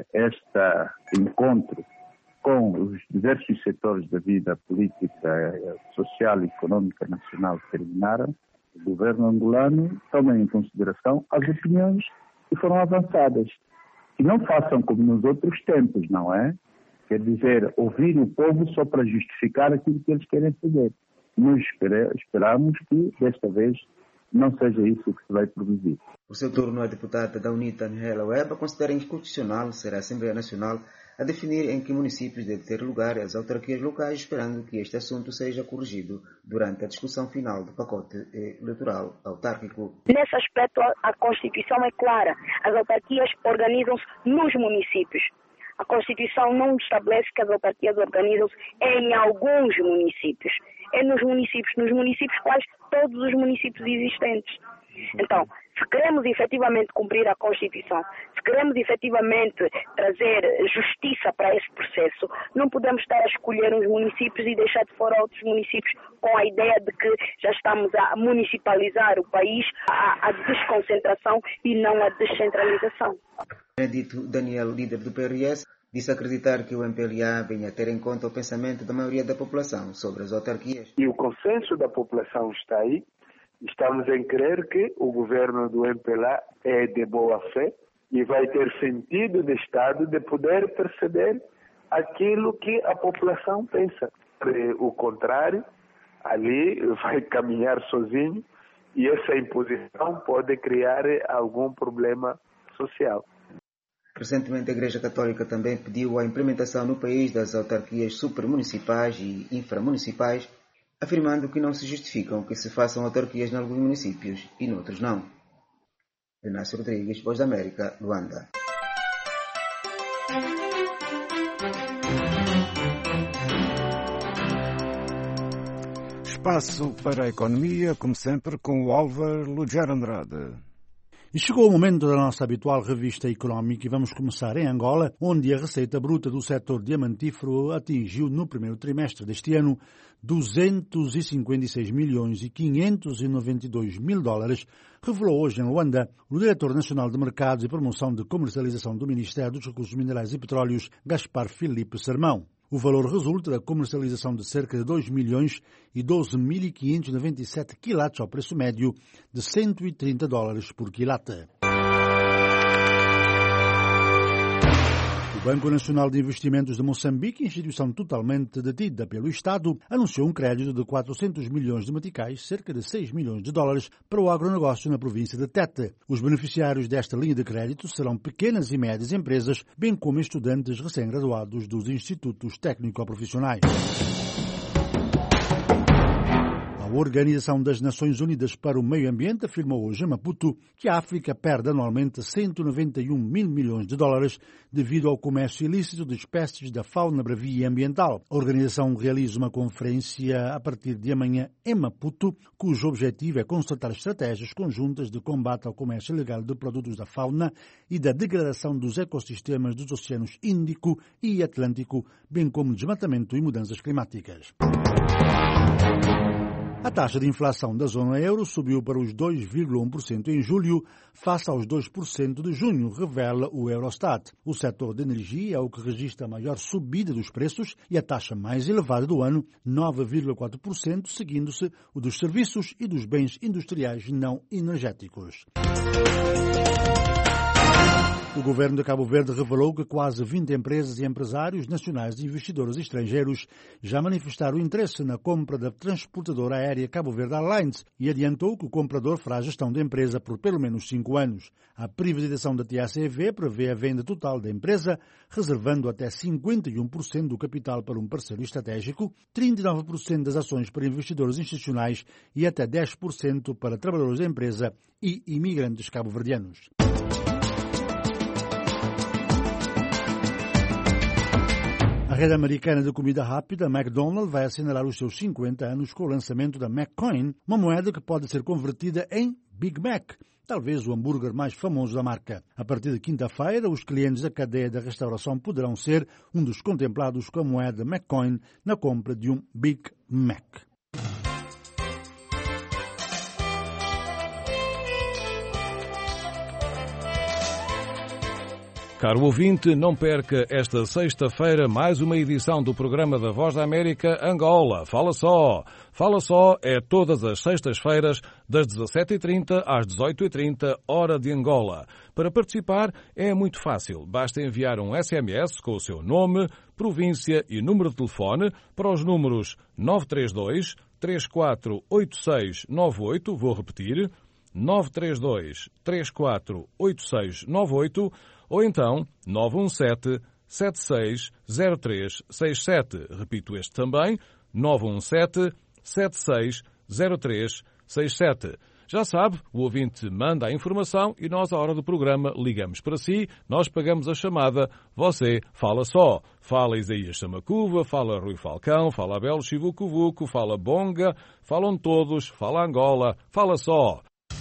Speaker 15: este encontro com os diversos setores da vida política, social e econômica nacional terminaram, o governo angolano toma em consideração as opiniões que foram avançadas. E não façam como nos outros tempos, não é? Quer dizer, ouvir o povo só para justificar aquilo que eles querem fazer. Nós esperamos que, desta vez, não seja isso que se vai produzir.
Speaker 9: Por seu turno, a deputada da UNITA, Angela Weba, considera inconstitucional ser a Assembleia Nacional a definir em que municípios deve ter lugar as autarquias locais, esperando que este assunto seja corrigido durante a discussão final do pacote eleitoral autárquico.
Speaker 24: Nesse aspecto, a Constituição é clara. As autarquias organizam-se nos municípios. A Constituição não estabelece que as autarquias organizam-se em alguns municípios. É nos municípios, nos municípios quais todos os municípios existentes. Então, se queremos efetivamente cumprir a Constituição, se queremos efetivamente trazer justiça para esse processo, não podemos estar a escolher uns municípios e deixar de fora outros municípios com a ideia de que já estamos a municipalizar o país, a, a desconcentração e não a descentralização.
Speaker 9: Benedito Daniel, líder do P R S, disse acreditar que o M P L A venha a ter em conta o pensamento da maioria da população sobre as autarquias.
Speaker 25: E o consenso da população está aí. Estamos em crer que o governo do M P L A é de boa fé e vai ter sentido de Estado de poder perceber aquilo que a população pensa. O contrário, ali vai caminhar sozinho e essa imposição pode criar algum problema social.
Speaker 9: Recentemente, a Igreja Católica também pediu a implementação no país das autarquias supermunicipais e inframunicipais, afirmando que não se justificam que se façam autarquias em alguns municípios e noutros não. Venâncio Rodrigues, Voz da América, Luanda.
Speaker 10: Espaço para a economia, como sempre, com o Álvaro Lugero Andrade.
Speaker 26: E chegou o momento da nossa habitual revista económica e vamos começar em Angola, onde a receita bruta do setor diamantífero atingiu no primeiro trimestre deste ano duzentos e cinquenta e seis milhões e quinhentos e noventa e dois mil dólares, revelou hoje em Luanda o diretor nacional de Mercados e Promoção de Comercialização do Ministério dos Recursos Minerais e Petróleos, Gaspar Filipe Sermão. O valor resulta da comercialização de cerca de dois milhões e doze mil quinhentos e noventa e sete quilates ao preço médio de cento e trinta dólares por quilate. O Banco Nacional de Investimentos de Moçambique, instituição totalmente detida pelo Estado, anunciou um crédito de quatrocentos milhões de meticais, cerca de seis milhões de dólares, para o agronegócio na província de Tete. Os beneficiários desta linha de crédito serão pequenas e médias empresas, bem como estudantes recém-graduados dos institutos técnico-profissionais. A Organização das Nações Unidas para o Meio Ambiente afirmou hoje em Maputo que a África perde anualmente cento e noventa e um mil milhões de dólares devido ao comércio ilícito de espécies da fauna bravia e ambiental. A organização realiza uma conferência a partir de amanhã em Maputo, cujo objetivo é constatar estratégias conjuntas de combate ao comércio ilegal de produtos da fauna e da degradação dos ecossistemas dos oceanos Índico e Atlântico, bem como desmatamento e mudanças climáticas. A taxa de inflação da zona euro subiu para os dois vírgula um por cento em julho, face aos dois por cento de junho, revela o Eurostat. O setor de energia é o que registra a maior subida dos preços e a taxa mais elevada do ano, nove vírgula quatro por cento, seguindo-se o dos serviços e dos bens industriais não energéticos. O governo de Cabo Verde revelou que quase vinte empresas e empresários nacionais e investidores estrangeiros já manifestaram interesse na compra da transportadora aérea Cabo Verde Airlines e adiantou que o comprador fará gestão da empresa por pelo menos cinco anos. A privatização da T A C V prevê a venda total da empresa, reservando até cinquenta e um por cento do capital para um parceiro estratégico, trinta e nove por cento das ações para investidores institucionais e até dez por cento para trabalhadores da empresa e imigrantes cabo-verdianos. A rede americana de comida rápida, McDonald's, vai assinalar os seus cinquenta anos com o lançamento da McCoin, uma moeda que pode ser convertida em Big Mac, talvez o hambúrguer mais famoso da marca. A partir de quinta-feira, os clientes da cadeia da restauração poderão ser um dos contemplados com a moeda McCoin na compra de um Big Mac.
Speaker 11: Caro ouvinte, não perca esta sexta-feira mais uma edição do programa da Voz da América Angola. Fala só! Fala só é todas as sextas-feiras das dezassete e trinta às dezoito e trinta, hora de Angola. Para participar é muito fácil. Basta enviar um S M S com o seu nome, província e número de telefone para os números nove três dois, três quatro oito seis nove oito, vou repetir, nove três dois, três quatro oito seis nove oito, ou então nove um sete, sete seis zero três seis sete. Repito este também, nove um sete, sete seis zero três seis sete. Já sabe, o ouvinte manda a informação e nós, à hora do programa, ligamos para si, nós pagamos a chamada, você fala só. Fala Isaías Samacuva, fala Rui Falcão, fala Abel Chivucuvuco, fala Bonga, falam todos, fala Angola, fala só.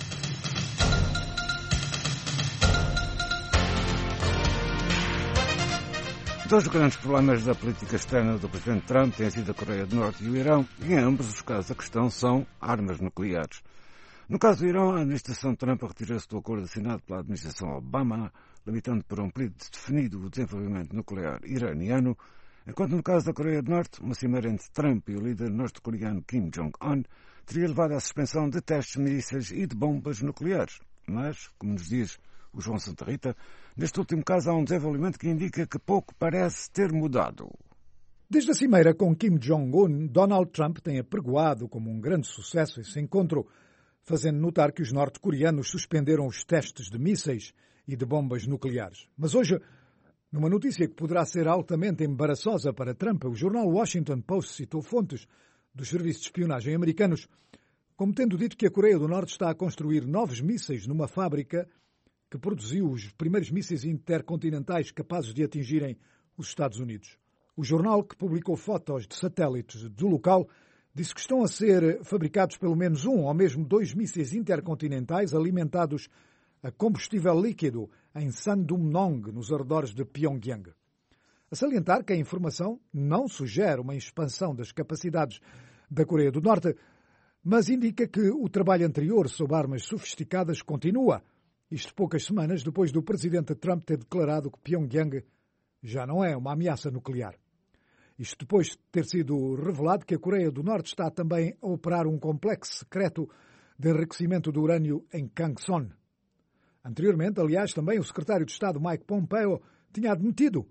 Speaker 10: Dois grandes problemas da política externa do presidente Trump têm sido a Coreia do Norte e o Irão, e em ambos os casos a questão são armas nucleares. No caso do Irão, a administração Trump retirou-se do acordo assinado pela administração Obama, limitando por um período definido o desenvolvimento nuclear iraniano, enquanto no caso da Coreia do Norte, uma cimeira entre Trump e o líder norte-coreano Kim Jong-un teria levado à suspensão de testes de mísseis e de bombas nucleares. Mas, como nos diz o João Santa Rita, neste último caso há um desenvolvimento que indica que pouco parece ter mudado.
Speaker 2: Desde a cimeira com Kim Jong-un, Donald Trump tem apregoado como um grande sucesso esse encontro, fazendo notar que os norte-coreanos suspenderam os testes de mísseis e de bombas nucleares. Mas hoje, numa notícia que poderá ser altamente embaraçosa para Trump, o jornal Washington Post citou fontes dos serviços de espionagem americanos como tendo dito que a Coreia do Norte está a construir novos mísseis numa fábrica que produziu os primeiros mísseis intercontinentais capazes de atingirem os Estados Unidos. O jornal, que publicou fotos de satélites do local, disse que estão a ser fabricados pelo menos um ou mesmo dois mísseis intercontinentais alimentados a combustível líquido em Sandumnong, nos arredores de Pyongyang. A salientar que a informação não sugere uma expansão das capacidades da Coreia do Norte, mas indica que o trabalho anterior sobre armas sofisticadas continua, isto poucas semanas depois do presidente Trump ter declarado que Pyongyang já não é uma ameaça nuclear. Isto depois de ter sido revelado que a Coreia do Norte está também a operar um complexo secreto de enriquecimento de urânio em Kangson. Anteriormente, aliás, também o secretário de Estado Mike Pompeo tinha admitido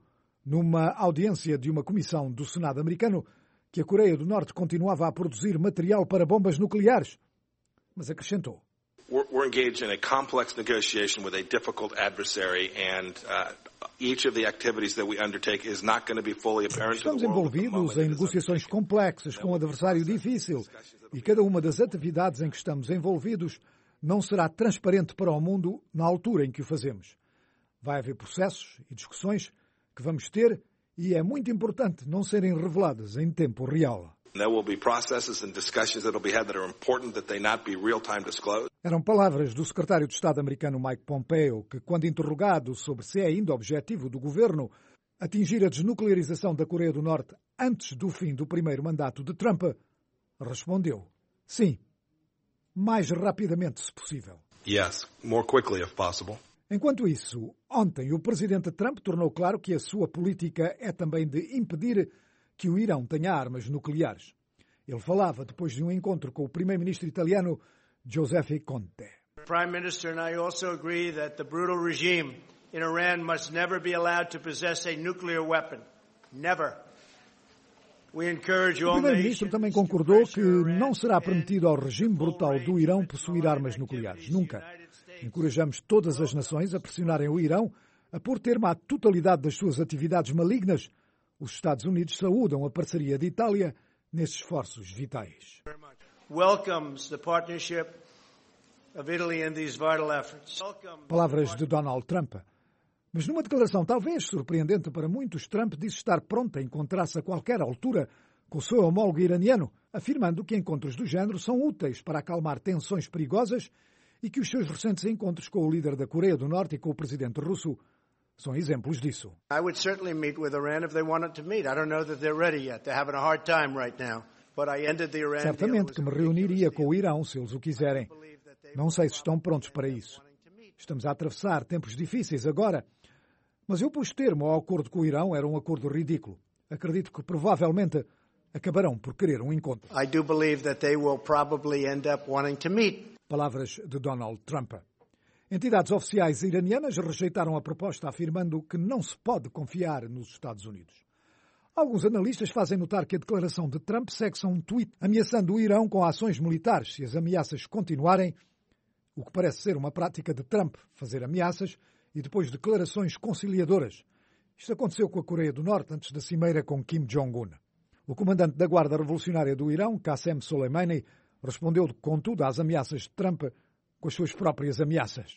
Speaker 2: numa audiência de uma comissão do Senado americano, que a Coreia do Norte continuava a produzir material para bombas nucleares. Mas acrescentou:
Speaker 12: We're engaged in a complex negotiation with a difficult adversary, and uh, each of the activities that we undertake is not going to be fully apparent to the world.
Speaker 2: Estamos envolvidos em negociações complexas com um adversário difícil, e cada uma das atividades em que estamos envolvidos não será transparente para o mundo na altura em que o fazemos. Vai haver processos e discussões que vamos ter, e é muito importante não serem reveladas em tempo real. Eram palavras do secretário de Estado americano Mike Pompeo, que, quando interrogado sobre se é ainda objetivo do governo atingir a desnuclearização da Coreia do Norte antes do fim do primeiro mandato de Trump, respondeu: sim, mais rapidamente se possível.
Speaker 12: Yes, more quickly if possible.
Speaker 2: Enquanto isso, ontem o presidente Trump tornou claro que a sua política é também de impedir que o Irão tenha armas nucleares. Ele falava depois de um encontro com o primeiro-ministro italiano Giuseppe Conte.
Speaker 13: Prime Minister and I also agree that the brutal regime in Iran must never be allowed to possess a nuclear weapon. Never. We encourage all
Speaker 2: nations. O primeiro-ministro também concordou que não será permitido ao regime brutal do Irão possuir armas nucleares. Nunca. Encorajamos todas as nações a pressionarem o Irão a pôr termo à totalidade das suas atividades malignas. Os Estados Unidos saúdam a parceria de Itália nesses esforços vitais. Palavras de Donald Trump. Mas numa declaração talvez surpreendente para muitos, Trump disse estar pronto a encontrar-se a qualquer altura com o seu homólogo iraniano, afirmando que encontros do género são úteis para acalmar tensões perigosas e que os seus recentes encontros com o líder da Coreia do Norte e com o presidente russo são exemplos disso.
Speaker 13: I would certainly meet with Iran if they wanted to meet. I don't know that they're ready yet. They're having a hard time right now. But I ended the Iran
Speaker 2: Certamente que me reuniria com o Irão se eles o quiserem. Não sei se estão prontos para isso. Estamos a atravessar tempos difíceis agora, mas eu pus termo ao acordo com o Irão. Era um acordo ridículo. Acredito que provavelmente acabarão por querer um encontro.
Speaker 13: I do believe that they will probably end up wanting to meet.
Speaker 2: Palavras de Donald Trump. Entidades oficiais iranianas rejeitaram a proposta, afirmando que não se pode confiar nos Estados Unidos. Alguns analistas fazem notar que a declaração de Trump segue-se a um tweet ameaçando o Irão com ações militares se as ameaças continuarem, o que parece ser uma prática de Trump, fazer ameaças e depois declarações conciliadoras. Isto aconteceu com a Coreia do Norte antes da cimeira com Kim Jong-un. O comandante da Guarda Revolucionária do Irão, Qasem Soleimani, respondeu, contudo, às ameaças de Trump com as suas próprias ameaças.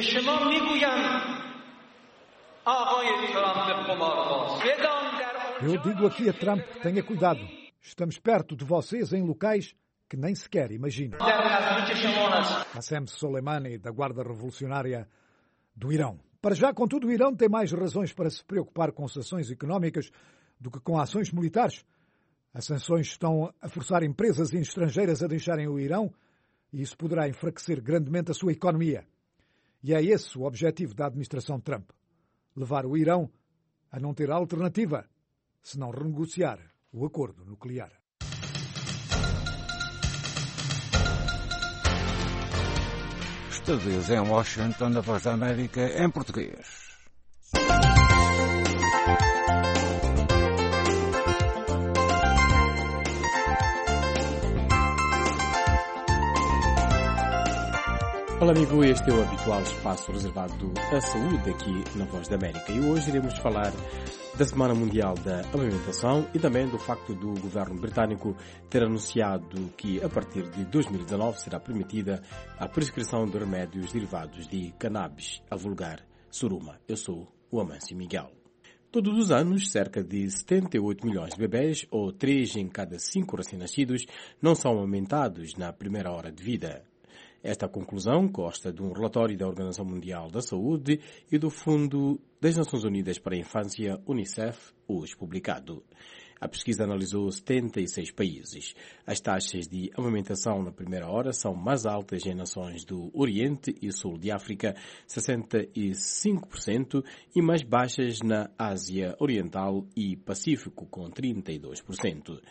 Speaker 2: Eu digo aqui a Trump, tenha cuidado. Estamos perto de vocês em locais que nem sequer imaginam. Qasem Soleimani, da Guarda Revolucionária do Irão. Para já, contudo, o Irão tem mais razões para se preocupar com sanções económicas do que com ações militares. As sanções estão a forçar empresas estrangeiras a deixarem o Irão e isso poderá enfraquecer grandemente a sua economia. E é esse o objetivo da administração Trump. Levar o Irão a não ter alternativa, se não renegociar o acordo nuclear.
Speaker 10: Estúdios em Washington, da Voz da América, em português.
Speaker 1: Olá amigo, este é o habitual espaço reservado à saúde aqui na Voz da América e hoje iremos falar da Semana Mundial da Amamentação e também do facto do governo britânico ter anunciado que a partir de dois mil e dezanove será permitida a prescrição de remédios derivados de cannabis, a vulgar suruma. Eu sou o Amâncio Miguel. Todos os anos, cerca de setenta e oito milhões de bebés, ou três em cada cinco recém-nascidos, não são amamentados na primeira hora de vida. Esta conclusão consta de um relatório da Organização Mundial da Saúde e do Fundo das Nações Unidas para a Infância, UNICEF, hoje publicado. A pesquisa analisou setenta e seis países. As taxas de amamentação na primeira hora são mais altas em nações do Oriente e Sul de África, sessenta e cinco por cento, e mais baixas na Ásia Oriental e Pacífico, com trinta e dois por cento.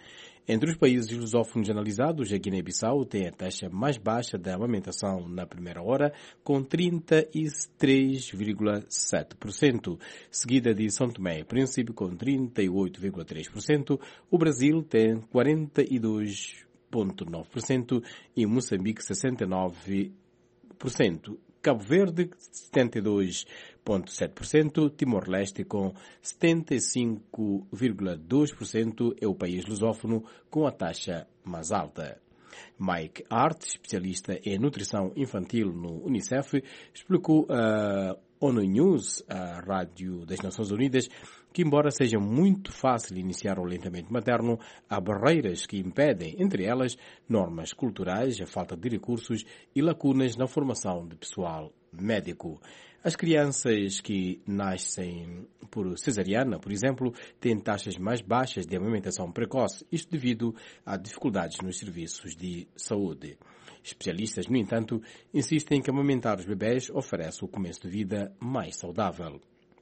Speaker 1: Entre os países lusófonos analisados, a Guiné-Bissau tem a taxa mais baixa da amamentação na primeira hora, com trinta e três vírgula sete por cento, seguida de São Tomé e Príncipe, com trinta e oito vírgula três por cento. O Brasil tem quarenta e dois vírgula nove por cento e Moçambique sessenta e nove por cento. Cabo Verde, setenta e dois vírgula sete por cento, Timor-Leste com setenta e cinco vírgula dois por cento é o país lusófono com a taxa mais alta. Mike Hart, especialista em nutrição infantil no Unicef, explicou a ONU News, a rádio das Nações Unidas, que embora seja muito fácil iniciar o aleitamento materno, há barreiras que impedem, entre elas, normas culturais, a falta de recursos e lacunas na formação de pessoal médico. As crianças que nascem por cesariana, por exemplo, têm taxas mais baixas de amamentação precoce, isto devido a dificuldades nos serviços de saúde. Especialistas, no entanto, insistem que amamentar os bebés oferece o começo de vida mais saudável.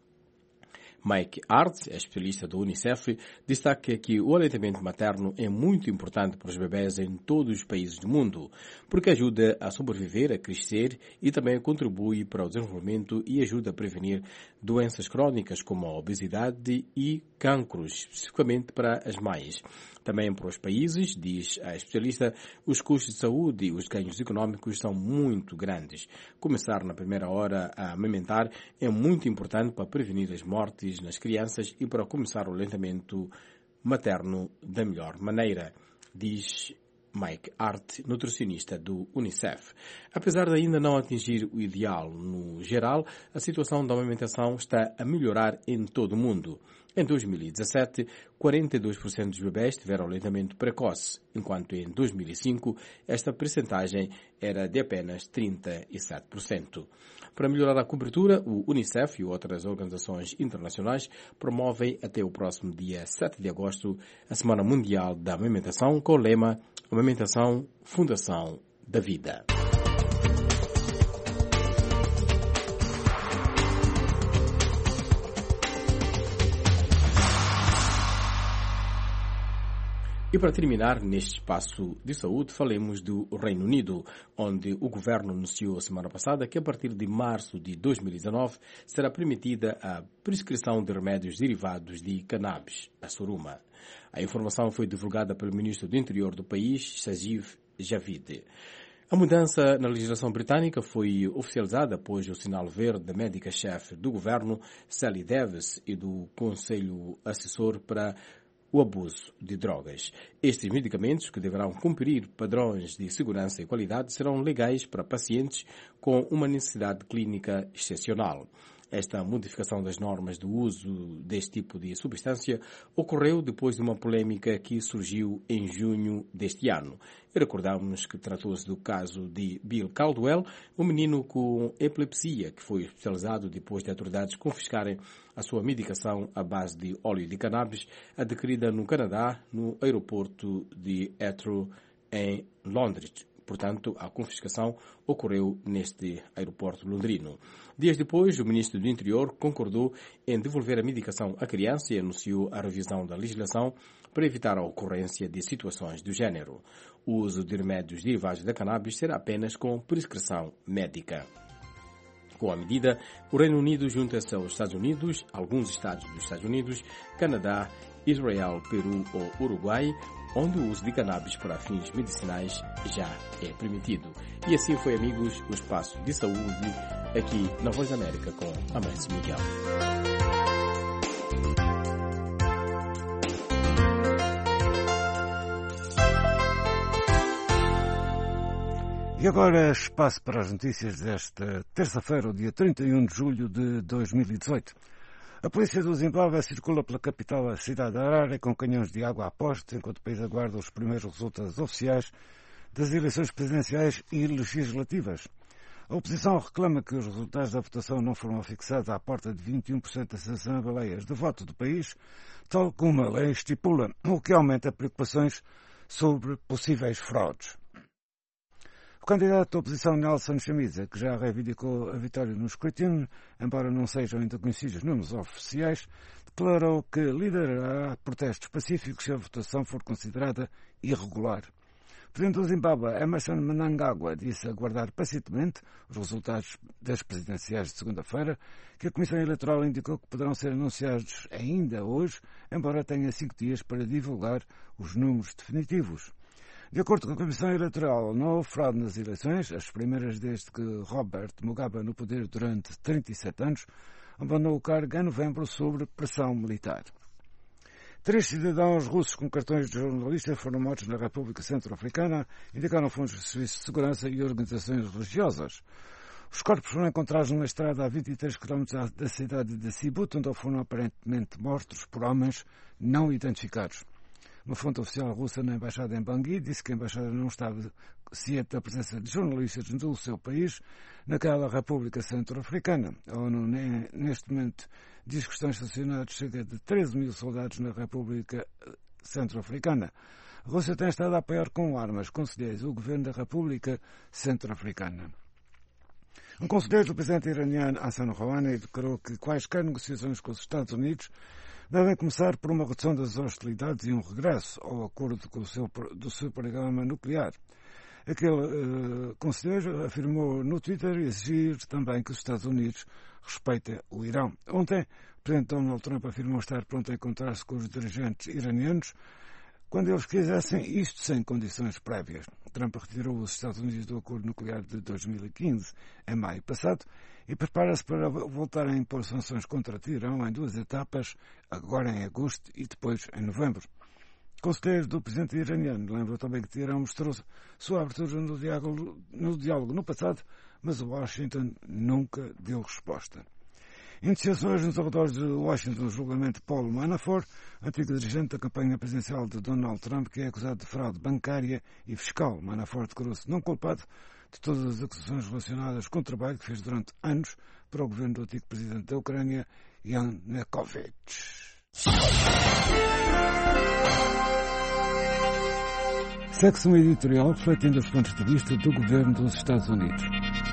Speaker 1: Mike Hart, especialista do Unicef, destaca que o aleitamento materno é muito importante para os bebés em todos os países do mundo, porque ajuda a sobreviver, a crescer e também contribui para o desenvolvimento e ajuda a prevenir doenças crónicas como a obesidade e cancros, especificamente para as mães. Também para os países, diz a especialista, os custos de saúde e os ganhos econômicos são muito grandes. Começar na primeira hora a amamentar é muito importante para prevenir as mortes nas crianças e para começar o aleitamento materno da melhor maneira, diz Mike Hart, nutricionista do Unicef. Apesar de ainda não atingir o ideal no geral, a situação da amamentação está a melhorar em todo o mundo. Em dois mil e dezassete, quarenta e dois por cento dos bebés tiveram aleitamento precoce, enquanto em dois mil e cinco esta percentagem era de apenas trinta e sete por cento. Para melhorar a cobertura, o Unicef e outras organizações internacionais promovem até o próximo dia sete de agosto a Semana Mundial da Amamentação com o lema Amamentação, Fundação da Vida. E para terminar, neste espaço de saúde, falemos do Reino Unido, onde o governo anunciou semana passada que a partir de março de dois mil e dezanove será permitida a prescrição de remédios derivados de cannabis, a soruma. A informação foi divulgada pelo ministro do Interior do país, Sajid Javid. A mudança na legislação britânica foi oficializada após o sinal verde da médica-chefe do governo, Sally Davis, e do Conselho Assessor para o abuso de drogas. Estes medicamentos, que deverão cumprir padrões de segurança e qualidade, serão legais para pacientes com uma necessidade clínica excepcional. Esta modificação das normas do uso deste tipo de substância ocorreu depois de uma polêmica que surgiu em junho deste ano. E recordamos que tratou-se do caso de Bill Caldwell, um menino com epilepsia que foi hospitalizado depois de autoridades confiscarem a sua medicação à base de óleo de cannabis adquirida no Canadá, no aeroporto de Heathrow, em Londres. Portanto, a confiscação ocorreu neste aeroporto londrino. Dias depois, o ministro do Interior concordou em devolver a medicação à criança e anunciou a revisão da legislação para evitar a ocorrência de situações do género. O uso de remédios derivados da cannabis será apenas com prescrição médica. Com a medida, o Reino Unido junta-se aos Estados Unidos, alguns estados dos Estados Unidos, Canadá, Israel, Peru ou Uruguai, onde o uso de cannabis para fins medicinais já é permitido. E assim foi, amigos, o Espaço de Saúde aqui na Voz da América com Amancio Miguel.
Speaker 10: E agora espaço para as notícias desta terça-feira, o dia trinta e um de julho de dois mil e dezoito. A polícia do Zimbábue circula pela capital, a cidade de Harare, com canhões de água a postos, enquanto o país aguarda os primeiros resultados oficiais das eleições presidenciais e legislativas. A oposição reclama que os resultados da votação não foram fixados à porta de vinte e um por cento das assembleias de voto do país, tal como a lei estipula, o que aumenta preocupações sobre possíveis fraudes. O candidato da oposição Nelson Chamisa, que já reivindicou a vitória no escrutínio, embora não sejam ainda conhecidos números oficiais, declarou que liderará protestos pacíficos se a votação for considerada irregular. O presidente do Zimbábue, Emmerson Mnangagwa, disse aguardar pacientemente os resultados das presidenciais de segunda-feira, que a Comissão Eleitoral indicou que poderão ser anunciados ainda hoje, embora tenha cinco dias para divulgar os números definitivos. De acordo com a Comissão Eleitoral, não houve fraude nas eleições, as primeiras desde que Robert Mugabe, no poder durante trinta e sete anos, abandonou o cargo em novembro sob pressão militar. Três cidadãos russos com cartões de jornalista foram mortos na República Centro-Africana, indicaram fontes de serviços de segurança e organizações religiosas. Os corpos foram encontrados numa estrada a vinte e três quilómetros da cidade de Sibut, onde foram aparentemente mortos por homens não identificados. Uma fonte oficial russa na embaixada em Bangui disse que a embaixada não estava ciente da presença de jornalistas do seu país naquela República Centro-Africana. A ONU, neste momento, diz que estão estacionados cerca de treze mil soldados na República Centro-Africana. A Rússia tem estado a apoiar com armas conselheiros o governo da República Centro-Africana. Um conselheiro do presidente iraniano Hassan Rouhani declarou que quaisquer negociações com os Estados Unidos devem começar por uma redução das hostilidades e um regresso ao acordo com o seu, do seu programa nuclear. Aquele uh, conselheiro afirmou no Twitter exigir também que os Estados Unidos respeitem o Irão. Ontem, o presidente Donald Trump afirmou estar pronto a encontrar-se com os dirigentes iranianos quando eles quisessem, isto sem condições prévias. Trump retirou os Estados Unidos do acordo nuclear de dois mil e quinze, em maio passado, e prepara-se para voltar a impor sanções contra o Irão em duas etapas, agora em agosto e depois em novembro. O conselheiro do presidente iraniano lembra também que Teherão mostrou sua abertura no diálogo, no diálogo no passado, mas Washington nunca deu resposta. Iniciações nos arredores de Washington no julgamento de Paul Manafort, antigo dirigente da campanha presidencial de Donald Trump, que é acusado de fraude bancária e fiscal. Manafort declarou-se não culpado de todas as acusações relacionadas com o trabalho que fez durante anos para o governo do antigo presidente da Ucrânia, Yanukovych. Segue-se um editorial refletindo os pontos de vista do governo dos Estados Unidos.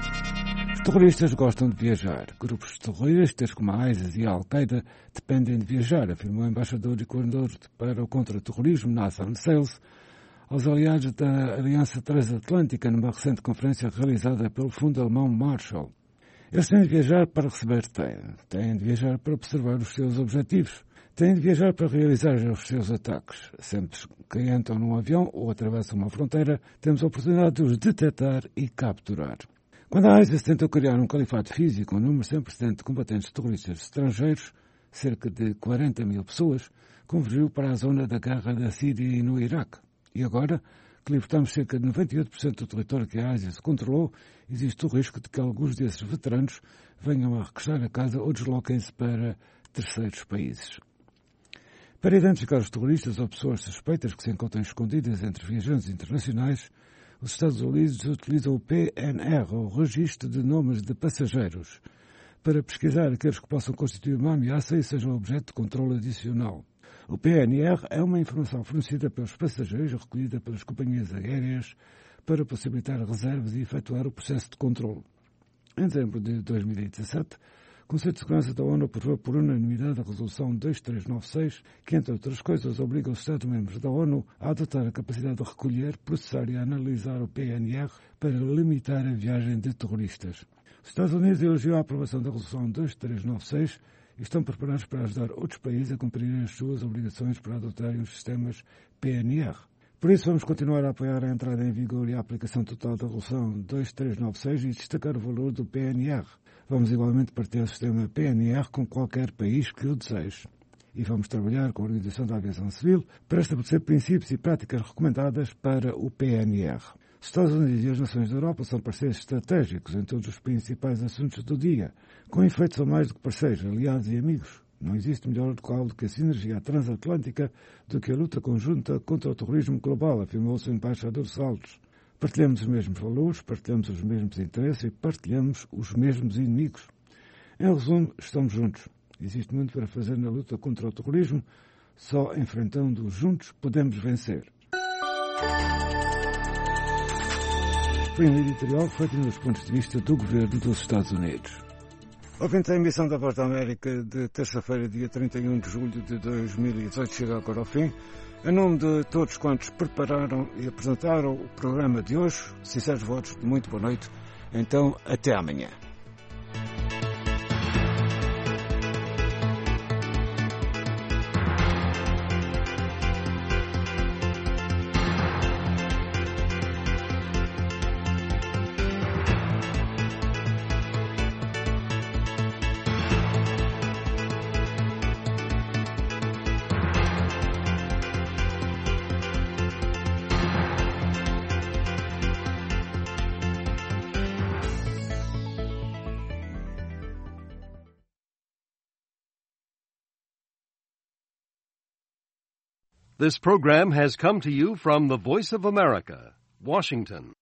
Speaker 10: Os terroristas gostam de viajar. Grupos terroristas como a ISIS e a Al-Qaeda dependem de viajar, afirmou o embaixador e coordenador para o contra-terrorismo, Nathan Sales, aos aliados da Aliança Transatlântica numa recente conferência realizada pelo Fundo Alemão Marshall. Eles têm de viajar para receber, têm, têm de viajar para observar os seus objetivos, têm de viajar para realizar os seus ataques. Sempre que entram num avião ou atravessam uma fronteira, temos a oportunidade de os detectar e capturar. Quando a ISIS tentou criar um califato físico, um número sem precedente de combatentes terroristas estrangeiros, cerca de quarenta mil pessoas, convergiu para a zona da guerra da Síria e no Iraque. E agora, que libertamos cerca de noventa e oito por cento do território que a ISIS controlou, existe o risco de que alguns desses veteranos venham a regressar a casa ou desloquem-se para terceiros países. Para identificar os terroristas ou pessoas suspeitas que se encontram escondidas entre viajantes internacionais, os Estados Unidos utilizam o P N R, o Registro de Nomes de Passageiros, para pesquisar aqueles que possam constituir uma ameaça e sejam objeto de controle adicional. O P N R é uma informação fornecida pelos passageiros, recolhida pelas companhias aéreas, para possibilitar reservas e efetuar o processo de controle. Em dezembro de dois mil e dezassete, o Conselho de Segurança da ONU aprovou por unanimidade a Resolução dois três nove seis, que, entre outras coisas, obriga os Estados-membros da ONU a adotar a capacidade de recolher, processar e analisar o P N R para limitar a viagem de terroristas. Os Estados Unidos elogiam a aprovação da Resolução dois três nove seis e estão preparados para ajudar outros países a cumprirem as suas obrigações para adotarem os sistemas P N R. Por isso, vamos continuar a apoiar a entrada em vigor e a aplicação total da Resolução dois três nove seis e destacar o valor do P N R. Vamos igualmente partilhar o sistema P N R com qualquer país que o deseje. E vamos trabalhar com a Organização da Aviação Civil para estabelecer princípios e práticas recomendadas para o P N R. Os Estados Unidos e as nações da Europa são parceiros estratégicos em todos os principais assuntos do dia. Com efeito, são mais do que parceiros, aliados e amigos. Não existe melhor local do que a sinergia transatlântica do que a luta conjunta contra o terrorismo global, afirmou-se o embaixador Salles. Partilhamos os mesmos valores, partilhamos os mesmos interesses e partilhamos os mesmos inimigos. Em resumo, estamos juntos. Existe muito para fazer na luta contra o terrorismo. Só enfrentando-os juntos podemos vencer. Foi um editorial feito nos pontos de vista do governo dos Estados Unidos. Ouvinte, a emissão da Voz da América de terça-feira, dia trinta e um de julho de dois mil e dezoito, chega agora ao fim. Em nome de todos quantos prepararam e apresentaram o programa de hoje, sinceros votos de muito boa noite. Então, até amanhã.
Speaker 8: This program has come to you from the Voice of America, Washington.